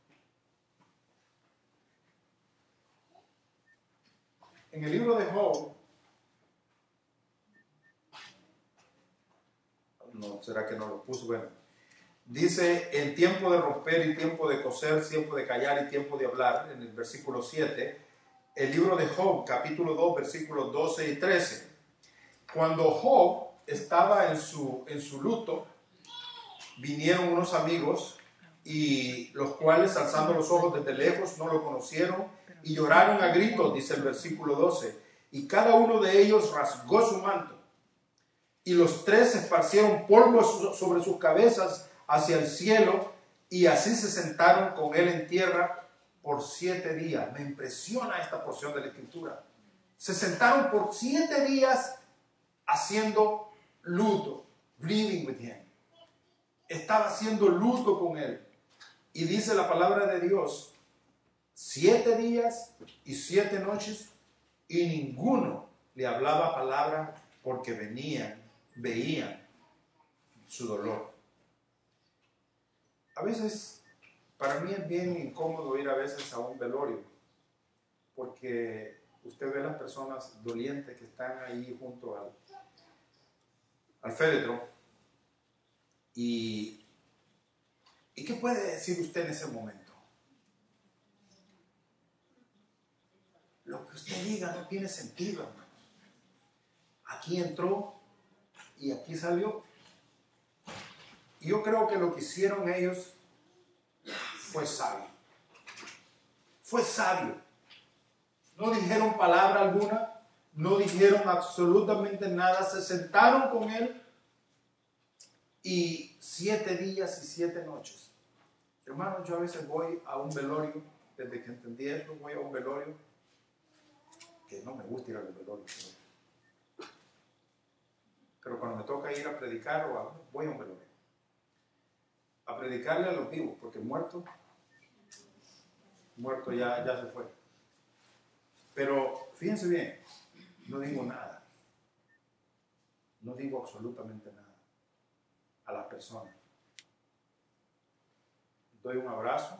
en el libro de Job, no, ¿será que no lo puso? Bueno, dice, en tiempo de romper y tiempo de coser, tiempo de callar y tiempo de hablar, en el versículo siete, el libro de Job, capítulo dos, versículos doce y trece. Cuando Job estaba en su, en su luto, vinieron unos amigos y los cuales, alzando los ojos desde lejos, no lo conocieron y lloraron a gritos, dice el versículo doce, y cada uno de ellos rasgó su manto y los tres esparcieron polvo sobre sus cabezas hacia el cielo y así se sentaron con él en tierra por siete días. Me impresiona esta porción de la escritura. Se sentaron por siete días haciendo luto, grieving with him. Estaba haciendo luto con él. Y dice la palabra de Dios, siete días y siete noches, y ninguno le hablaba palabra porque venían, veían su dolor. A veces, para mí es bien incómodo ir a veces a un velorio, porque usted ve a las personas dolientes que están ahí junto al, al féretro, y, ¿y qué puede decir usted en ese momento? Lo que usted diga no tiene sentido, hermanos. Aquí entró y aquí salió. Y yo creo que lo que hicieron ellos fue sabio. Fue sabio. No dijeron palabra alguna, no dijeron absolutamente nada, se sentaron con él y siete días y siete noches. Hermanos, yo a veces voy a un velorio, desde que entendí esto, voy a un velorio, que no me gusta ir a los velorios, pero, pero cuando me toca ir a predicar o a, voy a un velorio. A predicarle a los vivos, porque muerto, muerto ya, ya se fue. Pero fíjense bien, no digo nada, no digo absolutamente nada a las personas. Doy un abrazo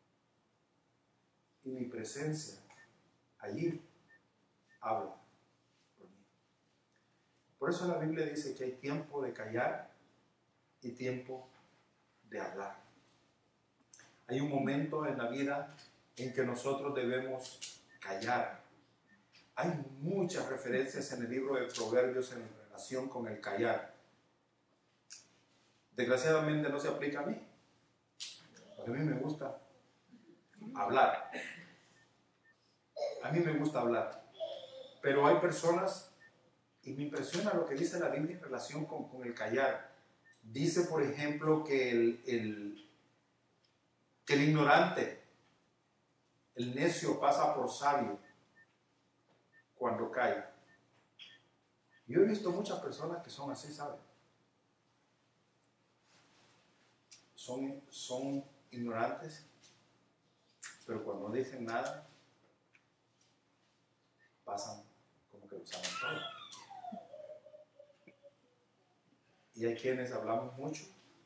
y mi presencia allí habla por mí. Por eso la Biblia dice que hay tiempo de callar y tiempo de hablar. Hay un momento en la vida en que nosotros debemos callar. Hay muchas referencias en el libro de Proverbios en relación con el callar. Desgraciadamente no se aplica a mí, porque a mí me gusta hablar. A mí me gusta hablar. Pero hay personas, y me impresiona lo que dice la Biblia en relación con, con el callar. Dice, por ejemplo, que el, el, que el ignorante, el necio pasa por sabio cuando calla. Yo he visto muchas personas que son así, ¿saben? Son, son ignorantes, pero cuando no dicen nada, pasan como que lo saben todo. Y hay quienes hablamos mucho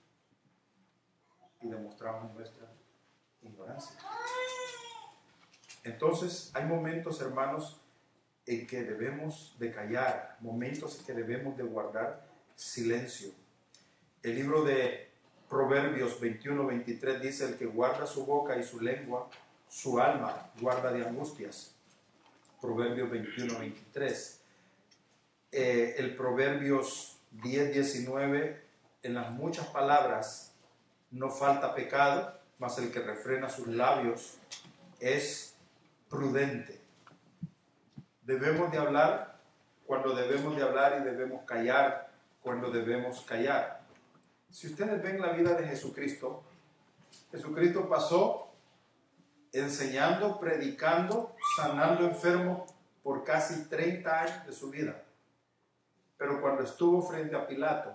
y demostramos nuestra ignorancia. Entonces, hay momentos, hermanos, en que debemos de callar, momentos en que debemos de guardar silencio. El libro de Proverbios veintiuno veintitrés dice: el que guarda su boca y su lengua, su alma guarda de angustias. Proverbios veintiuno veintitrés. Eh, el Proverbios diez diecinueve: en las muchas palabras no falta pecado, mas el que refrena sus labios es prudente. Debemos de hablar cuando debemos de hablar y debemos callar cuando debemos callar. Si ustedes ven la vida de Jesucristo, Jesucristo pasó enseñando, predicando, sanando enfermos por casi treinta años de su vida. Pero cuando estuvo frente a Pilato,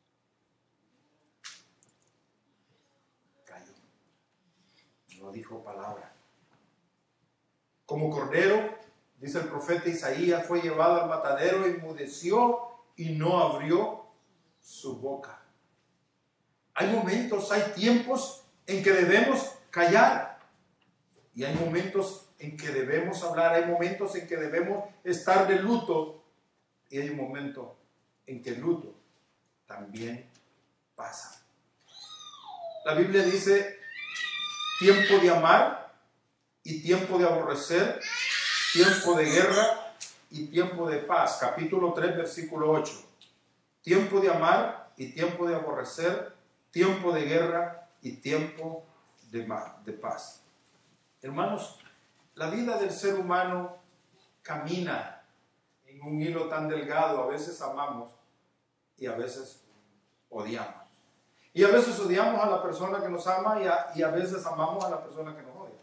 calló, no dijo palabra. Como cordero, dice el profeta Isaías, fue llevado al matadero, enmudeció y no abrió su boca. Hay momentos, hay tiempos en que debemos callar y hay momentos en que debemos hablar, hay momentos en que debemos estar de luto y hay un momento en que el luto también pasa. La Biblia dice tiempo de amar y tiempo de aborrecer, tiempo de guerra y tiempo de paz. Capítulo tres, versículo ocho. Tiempo de amar y tiempo de aborrecer, tiempo de guerra y tiempo de, de paz. Hermanos, la vida del ser humano camina en un hilo tan delgado. A veces amamos y a veces odiamos. Y a veces odiamos a la persona que nos ama y a, y a veces amamos a la persona que nos odia.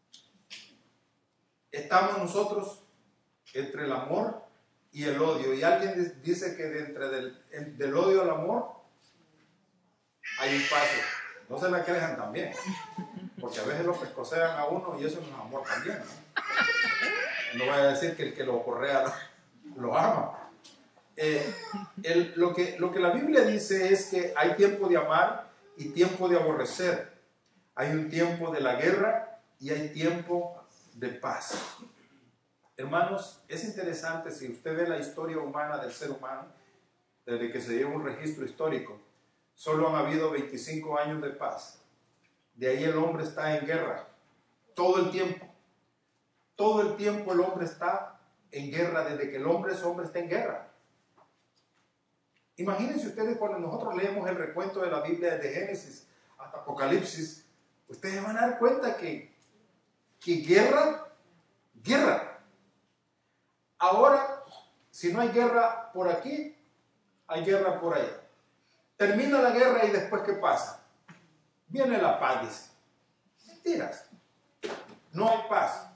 Estamos nosotros entre el amor y el odio. Y alguien dice que de entre del, del odio al amor hay un paso. No se la crean también, porque a veces lo pescocean a uno y eso no es amor también, ¿no? No voy a decir que el que lo correa lo, lo ama. Eh, el, lo, que, lo que la Biblia dice es que hay tiempo de amar y tiempo de aborrecer. Hay un tiempo de la guerra y hay tiempo de paz. Hermanos, es interesante si usted ve la historia humana del ser humano, desde que se lleva un registro histórico, solo han habido veinticinco años de paz. De ahí el hombre está en guerra, todo el tiempo. Todo el tiempo el hombre está en guerra, desde que el hombre es hombre está en guerra. Imagínense ustedes cuando nosotros leemos el recuento de la Biblia desde Génesis hasta Apocalipsis, ustedes van a dar cuenta que, que guerra, guerra. Ahora, si no hay guerra por aquí, hay guerra por allá. Termina la guerra y después ¿qué pasa? Viene la paz, dice. Mentiras. No hay paz.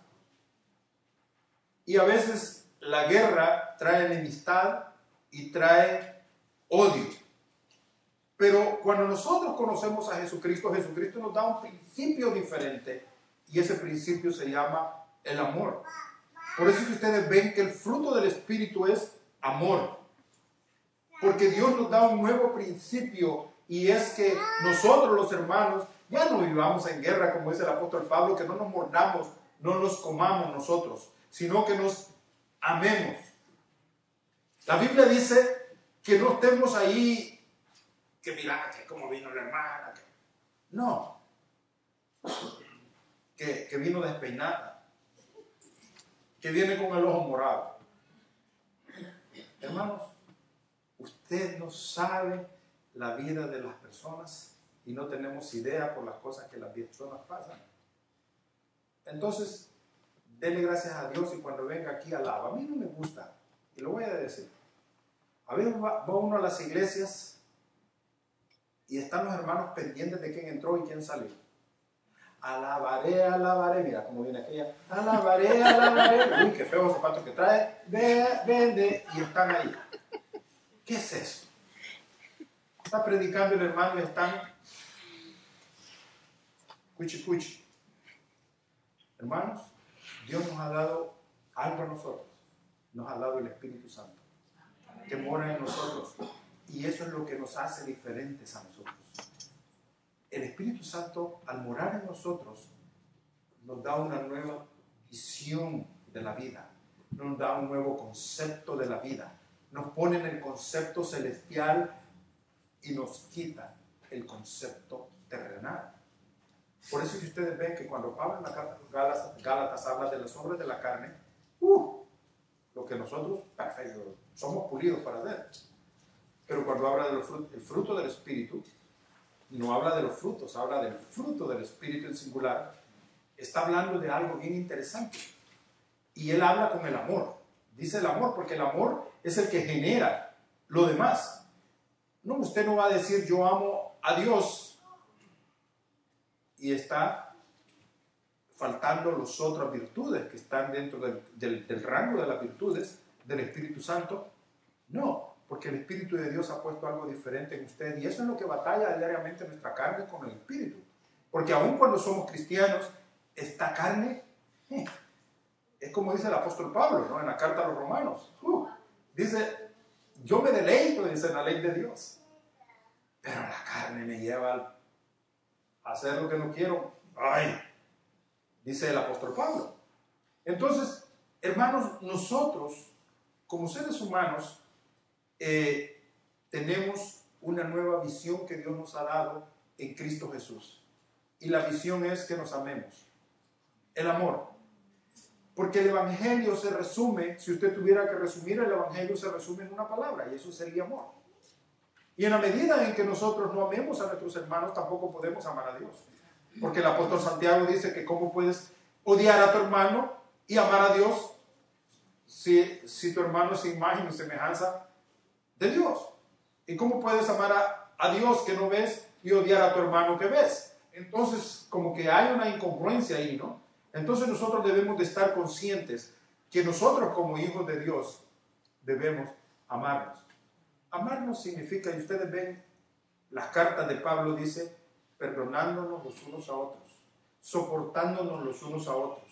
Y a veces la guerra trae enemistad y trae odio. Pero cuando nosotros conocemos a Jesucristo, Jesucristo nos da un principio diferente y ese principio se llama el amor. Por eso es que ustedes ven que el fruto del Espíritu es amor. Porque Dios nos da un nuevo principio y es que nosotros los hermanos ya no vivamos en guerra, como dice el apóstol Pablo, que no nos mordamos, no nos comamos nosotros, sino que nos amemos. La Biblia dice que no estemos ahí, que mira, que como vino la hermana. Que... No, que, que vino despeinada, que viene con el ojo morado. Hermanos, usted no sabe la vida de las personas y no tenemos idea por las cosas que las personas pasan. Entonces, dele gracias a Dios y cuando venga aquí alaba. A mí no me gusta, y lo voy a decir. A veces va, va uno a las iglesias y están los hermanos pendientes de quién entró y quién salió. Alabaré, alabaré, mira cómo viene aquella. Alabaré, alabaré. Uy, qué feos zapatos que trae. Ve, vende, y están ahí. ¿Qué es eso? Está predicando el hermano y están cuchi cuchi. Hermanos, Dios nos ha dado algo a nosotros. Nos ha dado el Espíritu Santo que mora en nosotros y eso es lo que nos hace diferentes a nosotros. El Espíritu Santo, al morar en nosotros, nos da una nueva visión de la vida, nos da un nuevo concepto de la vida, nos pone en el concepto celestial y nos quita el concepto terrenal. Por eso que ustedes ven que cuando Pablo en la carta Gálatas, Gálatas habla de las obras de la carne, uh, lo que nosotros, perfecto, somos pulidos para hacer. Pero cuando habla del fruto, el fruto del Espíritu, no habla de los frutos, habla del fruto del Espíritu en singular, está hablando de algo bien interesante. Y él habla con el amor. Dice el amor, porque el amor es el que genera lo demás. No, usted no va a decir yo amo a Dios y está faltando las otras virtudes que están dentro del, del, del rango de las virtudes del Espíritu Santo. No, porque el Espíritu de Dios ha puesto algo diferente en usted y eso es lo que batalla diariamente nuestra carne con el Espíritu. Porque aun cuando somos cristianos, esta carne, eh, es como dice el apóstol Pablo, ¿no? En la carta a los romanos. Uh, dice, yo me deleito, dice, en la ley de Dios. Pero la carne me lleva al, hacer lo que no quiero, ay, dice el apóstol Pablo. Entonces, hermanos, nosotros, como seres humanos, eh, tenemos una nueva visión que Dios nos ha dado en Cristo Jesús. Y la visión es que nos amemos. El amor. Porque el Evangelio se resume, si usted tuviera que resumir, el Evangelio se resume en una palabra, y eso sería amor. Y en la medida en que nosotros no amemos a nuestros hermanos, tampoco podemos amar a Dios. Porque el apóstol Santiago dice que cómo puedes odiar a tu hermano y amar a Dios si, si tu hermano es imagen y semejanza de Dios. ¿Y cómo puedes amar a, a Dios que no ves y odiar a tu hermano que ves? Entonces, como que hay una incongruencia ahí, ¿no? Entonces nosotros debemos de estar conscientes que nosotros como hijos de Dios debemos amarnos. Amarnos significa, y ustedes ven, las cartas de Pablo dice, perdonándonos los unos a otros, soportándonos los unos a otros,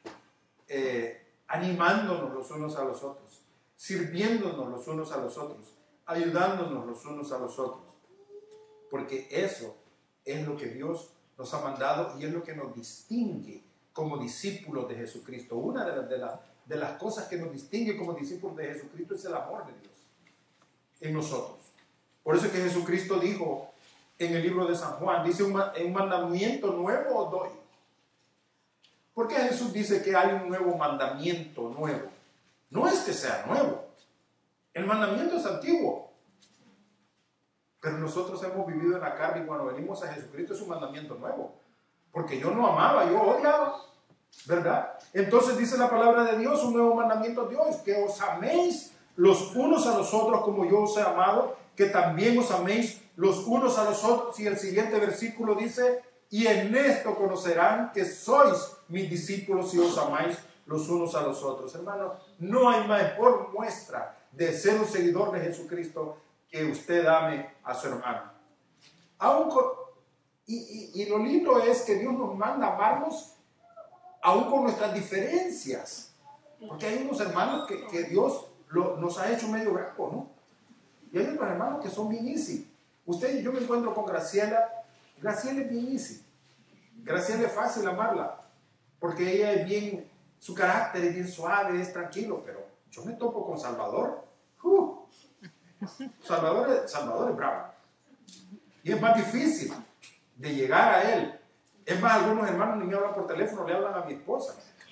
eh, animándonos los unos a los otros, sirviéndonos los unos a los otros, ayudándonos los unos a los otros. Porque eso es lo que Dios nos ha mandado y es lo que nos distingue como discípulos de Jesucristo. Una de las, de, las, de las cosas que nos distingue como discípulos de Jesucristo es el amor de Dios en nosotros. Por eso es que Jesucristo dijo en el libro de San Juan, dice un, un mandamiento nuevo os doy. ¿Por qué Jesús dice que hay un nuevo mandamiento nuevo? No es que sea nuevo. El mandamiento es antiguo. Pero nosotros hemos vivido en la carne y cuando venimos a Jesucristo es un mandamiento nuevo. Porque yo no amaba, yo odiaba. ¿Verdad? Entonces dice la palabra de Dios, un nuevo mandamiento de Dios, que os améis los unos a los otros como yo os he amado, que también os améis los unos a los otros. Y el siguiente versículo dice, y en esto conocerán que sois mis discípulos si os amáis los unos a los otros. Hermano, no hay mejor muestra de ser un seguidor de Jesucristo que usted ame a su hermano. Aún con, y, y, y lo lindo es que Dios nos manda a amarnos aún con nuestras diferencias. Porque hay unos hermanos que, que Dios lo, nos ha hecho medio bravo, ¿no? Y hay otros hermanos que son bien easy. Usted, yo me encuentro con Graciela. Graciela es bien easy. Graciela es fácil amarla. Porque ella es bien, su carácter es bien suave, es tranquilo. Pero yo me topo con Salvador. Uh, Salvador, es, Salvador es bravo. Y es más difícil de llegar a él. Es más, algunos hermanos ni me hablan por teléfono, le hablan a mi esposa.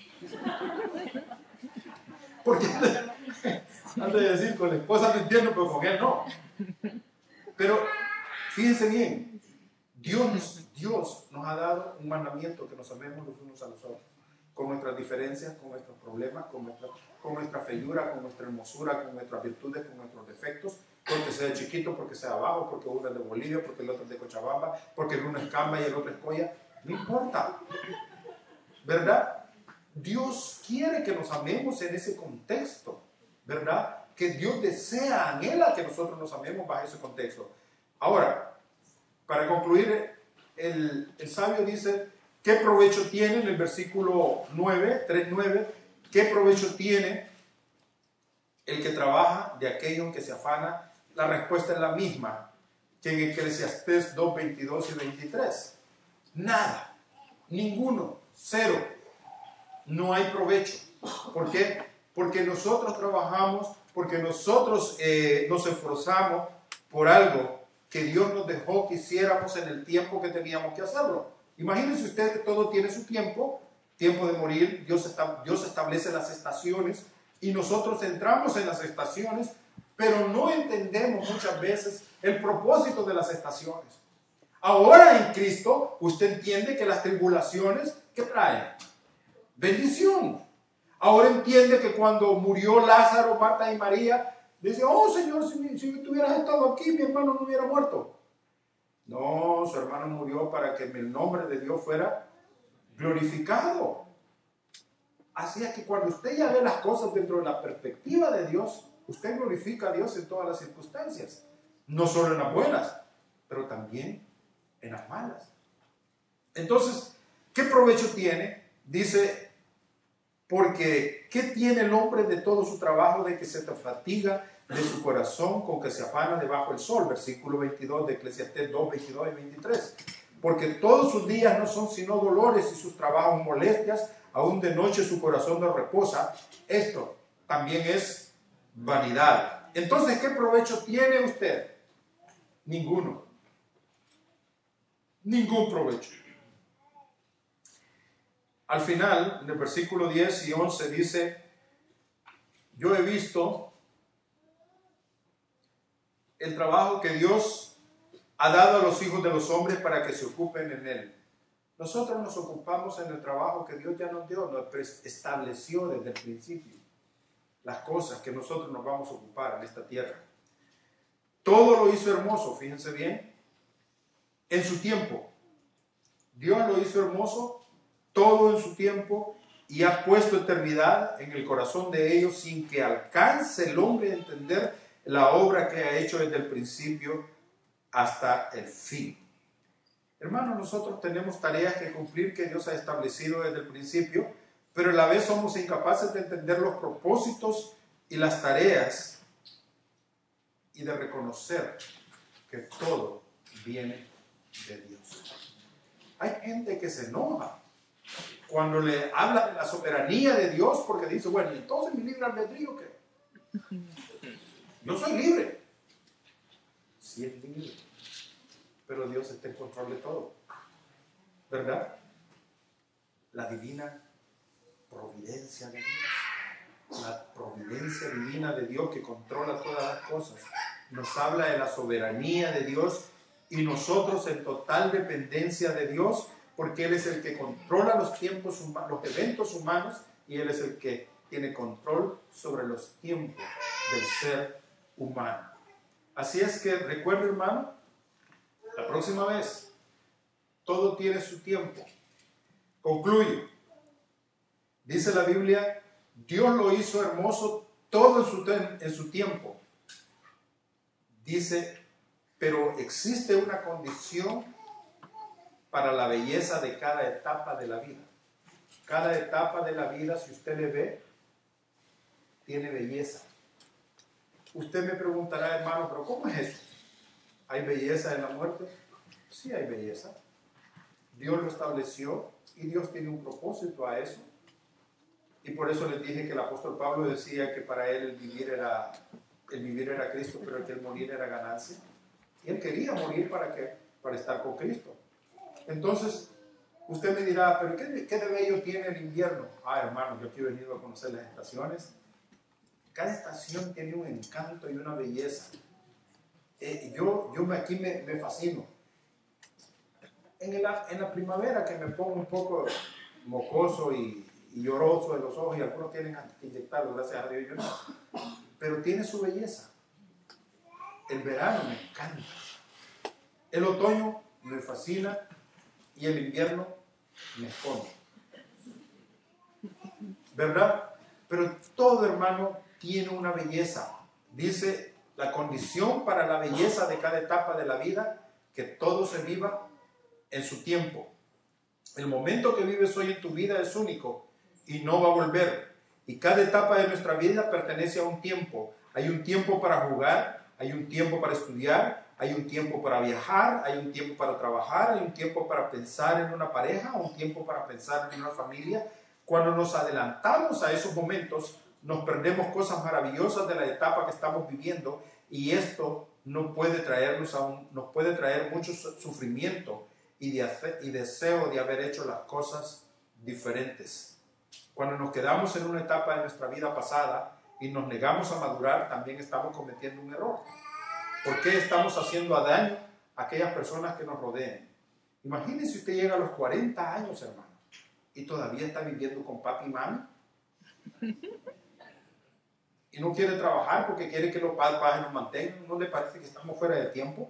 Porque antes de decir, con la esposa te entiendo, pero con él no. Pero fíjense bien, Dios, Dios nos ha dado un mandamiento que nos amemos los unos a los otros. Con nuestras diferencias, con nuestros problemas, con nuestra, con nuestra fellura, con nuestra hermosura, con nuestras virtudes, con nuestros defectos, porque sea chiquito, porque sea bajo, porque uno es de Bolivia, porque el otro es de Cochabamba, porque el uno es Camba y el otro es Coya. No importa, ¿verdad? Dios quiere que nos amemos en ese contexto, ¿verdad? Que Dios desea, anhela que nosotros nos amemos bajo ese contexto. Ahora, para concluir, el, el sabio dice, ¿qué provecho tiene en el versículo nueve, tres nueve? ¿Qué provecho tiene el que trabaja de aquello que se afana? La respuesta es la misma que en Eclesiastés dos, veintidós y veintitrés. Nada, ninguno, cero, no hay provecho. ¿Por qué? Porque nosotros trabajamos, porque nosotros eh, nos esforzamos por algo que Dios nos dejó que hiciéramos en el tiempo que teníamos que hacerlo. Imagínense usted que todo tiene su tiempo, tiempo de morir, Dios, está, Dios establece las estaciones y nosotros entramos en las estaciones, pero no entendemos muchas veces el propósito de las estaciones. Ahora en Cristo, usted entiende que las tribulaciones, ¿qué traen? Bendición. Ahora entiende que cuando murió Lázaro, Marta y María, dice, oh Señor, si, si tú hubieras estado aquí, mi hermano no hubiera muerto. No, su hermano murió para que el nombre de Dios fuera glorificado. Así es que cuando usted ya ve las cosas dentro de la perspectiva de Dios, usted glorifica a Dios en todas las circunstancias. No solo en las buenas, pero también en las malas. Entonces, ¿qué provecho tiene? Dice, porque ¿qué tiene el hombre de todo su trabajo de que se te fatiga de su corazón con que se afana debajo del sol? Versículo veintidós de Eclesiastés dos, veintidós y veintitrés. porque todos sus días no son sino dolores y sus trabajos molestias, aún de noche su corazón no reposa. Esto también es vanidad. Entonces, ¿qué provecho tiene usted? Ninguno. Ningún provecho. Al final, en el versículo diez y once dice, yo he visto el trabajo que Dios ha dado a los hijos de los hombres para que se ocupen en él. Nosotros nos ocupamos en el trabajo que Dios ya nos dio, nos estableció desde el principio. Las cosas que nosotros nos vamos a ocupar en esta tierra. Todo lo hizo hermoso, fíjense bien, en su tiempo. Dios lo hizo hermoso, todo en su tiempo, y ha puesto eternidad en el corazón de ellos sin que alcance el hombre a entender la obra que ha hecho desde el principio hasta el fin. Hermanos, nosotros tenemos tareas que cumplir que Dios ha establecido desde el principio, pero a la vez somos incapaces de entender los propósitos y las tareas y de reconocer que todo viene de Dios. Hay gente que se enoja cuando le habla de la soberanía de Dios porque dice, bueno, ¿y entonces mi libre albedrío qué? Yo soy libre. Sí es libre, pero Dios está en control de todo, ¿verdad? La divina providencia de Dios, la providencia divina de Dios que controla todas las cosas, nos habla de la soberanía de Dios y nosotros en total dependencia de Dios, porque Él es el que controla los tiempos humanos, los eventos humanos, y Él es el que tiene control sobre los tiempos del ser humano. Así es que recuerda, hermano, la próxima vez, todo tiene su tiempo. Concluyo. Dice la Biblia, Dios lo hizo hermoso todo en su, en su tiempo. Dice, pero existe una condición para la belleza de cada etapa de la vida. Cada etapa de la vida, si usted le ve, tiene belleza. Usted me preguntará, hermano, pero ¿cómo es eso? ¿Hay belleza en la muerte? Sí hay belleza. Dios lo estableció y Dios tiene un propósito a eso. Y por eso les dije que el apóstol Pablo decía que para él el vivir era, el vivir era Cristo, pero que el morir era ganancia. Y él quería morir para qué? Para estar con Cristo. Entonces, usted me dirá, ¿pero qué, qué de bello tiene el invierno? Ah, hermano, yo aquí he venido a conocer las estaciones. Cada estación tiene un encanto y una belleza. Eh, yo, yo me, aquí me, me fascino. En la, en la primavera, que me pongo un poco mocoso y, y lloroso de los ojos, y algunos tienen que inyectarlo, gracias a Dios, yo no. Pero tiene su belleza. El verano me encanta. El otoño me fascina y el invierno me esconde. ¿Verdad? Pero todo, hermano, tiene una belleza. Dice la condición para la belleza de cada etapa de la vida, que todo se viva en su tiempo. El momento que vives hoy en tu vida es único y no va a volver. Y cada etapa de nuestra vida pertenece a un tiempo. Hay un tiempo para jugar, hay un tiempo para estudiar, hay un tiempo para viajar, hay un tiempo para trabajar, hay un tiempo para pensar en una pareja, un tiempo para pensar en una familia. Cuando nos adelantamos a esos momentos, nos perdemos cosas maravillosas de la etapa que estamos viviendo, y esto no puede traernos a un, nos puede traer mucho sufrimiento y, de hacer, y deseo de haber hecho las cosas diferentes. Cuando nos quedamos en una etapa de nuestra vida pasada y nos negamos a madurar, también estamos cometiendo un error. ¿Por qué estamos haciendo daño a aquellas personas que nos rodean? Imagínense usted llega a los cuarenta años, hermano, y todavía está viviendo con papi y mami. Y no quiere trabajar porque quiere que los padres nos mantengan. ¿No le parece que estamos fuera de tiempo?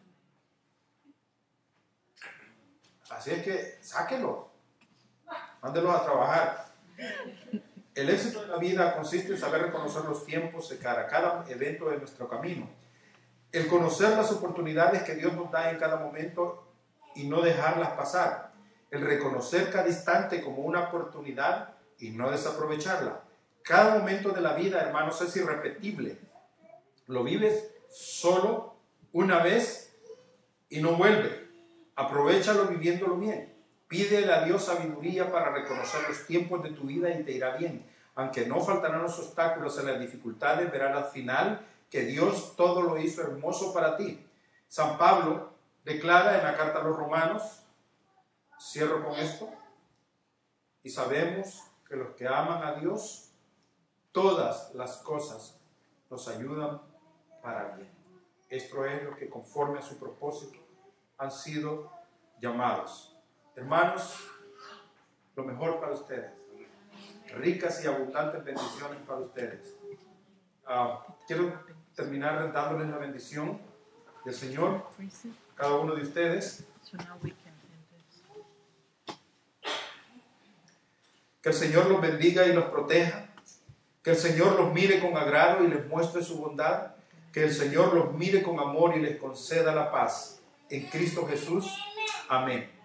Así es que sáquenlos, mándenlos a trabajar. El éxito de la vida consiste en saber reconocer los tiempos de cada, cada evento de nuestro camino. El conocer las oportunidades que Dios nos da en cada momento y no dejarlas pasar. El reconocer cada instante como una oportunidad y no desaprovecharla. Cada momento de la vida, hermanos, es irrepetible. Lo vives solo una vez y no vuelve. Aprovéchalo viviéndolo bien. Pídele a Dios sabiduría para reconocer los tiempos de tu vida y te irá bien. Aunque no faltarán los obstáculos en las dificultades, verás al final que Dios todo lo hizo hermoso para ti. San Pablo declara en la carta a los Romanos, cierro con esto, y sabemos que los que aman a Dios, todas las cosas nos ayudan para bien. Esto es lo que conforme a su propósito han sido llamados. Hermanos, lo mejor para ustedes. Ricas y abundantes bendiciones para ustedes. Uh, quiero terminar dándoles la bendición del Señor, cada uno de ustedes. Que el Señor los bendiga y los proteja. Que el Señor los mire con agrado y les muestre su bondad. Que el Señor los mire con amor y les conceda la paz. En Cristo Jesús. Amén.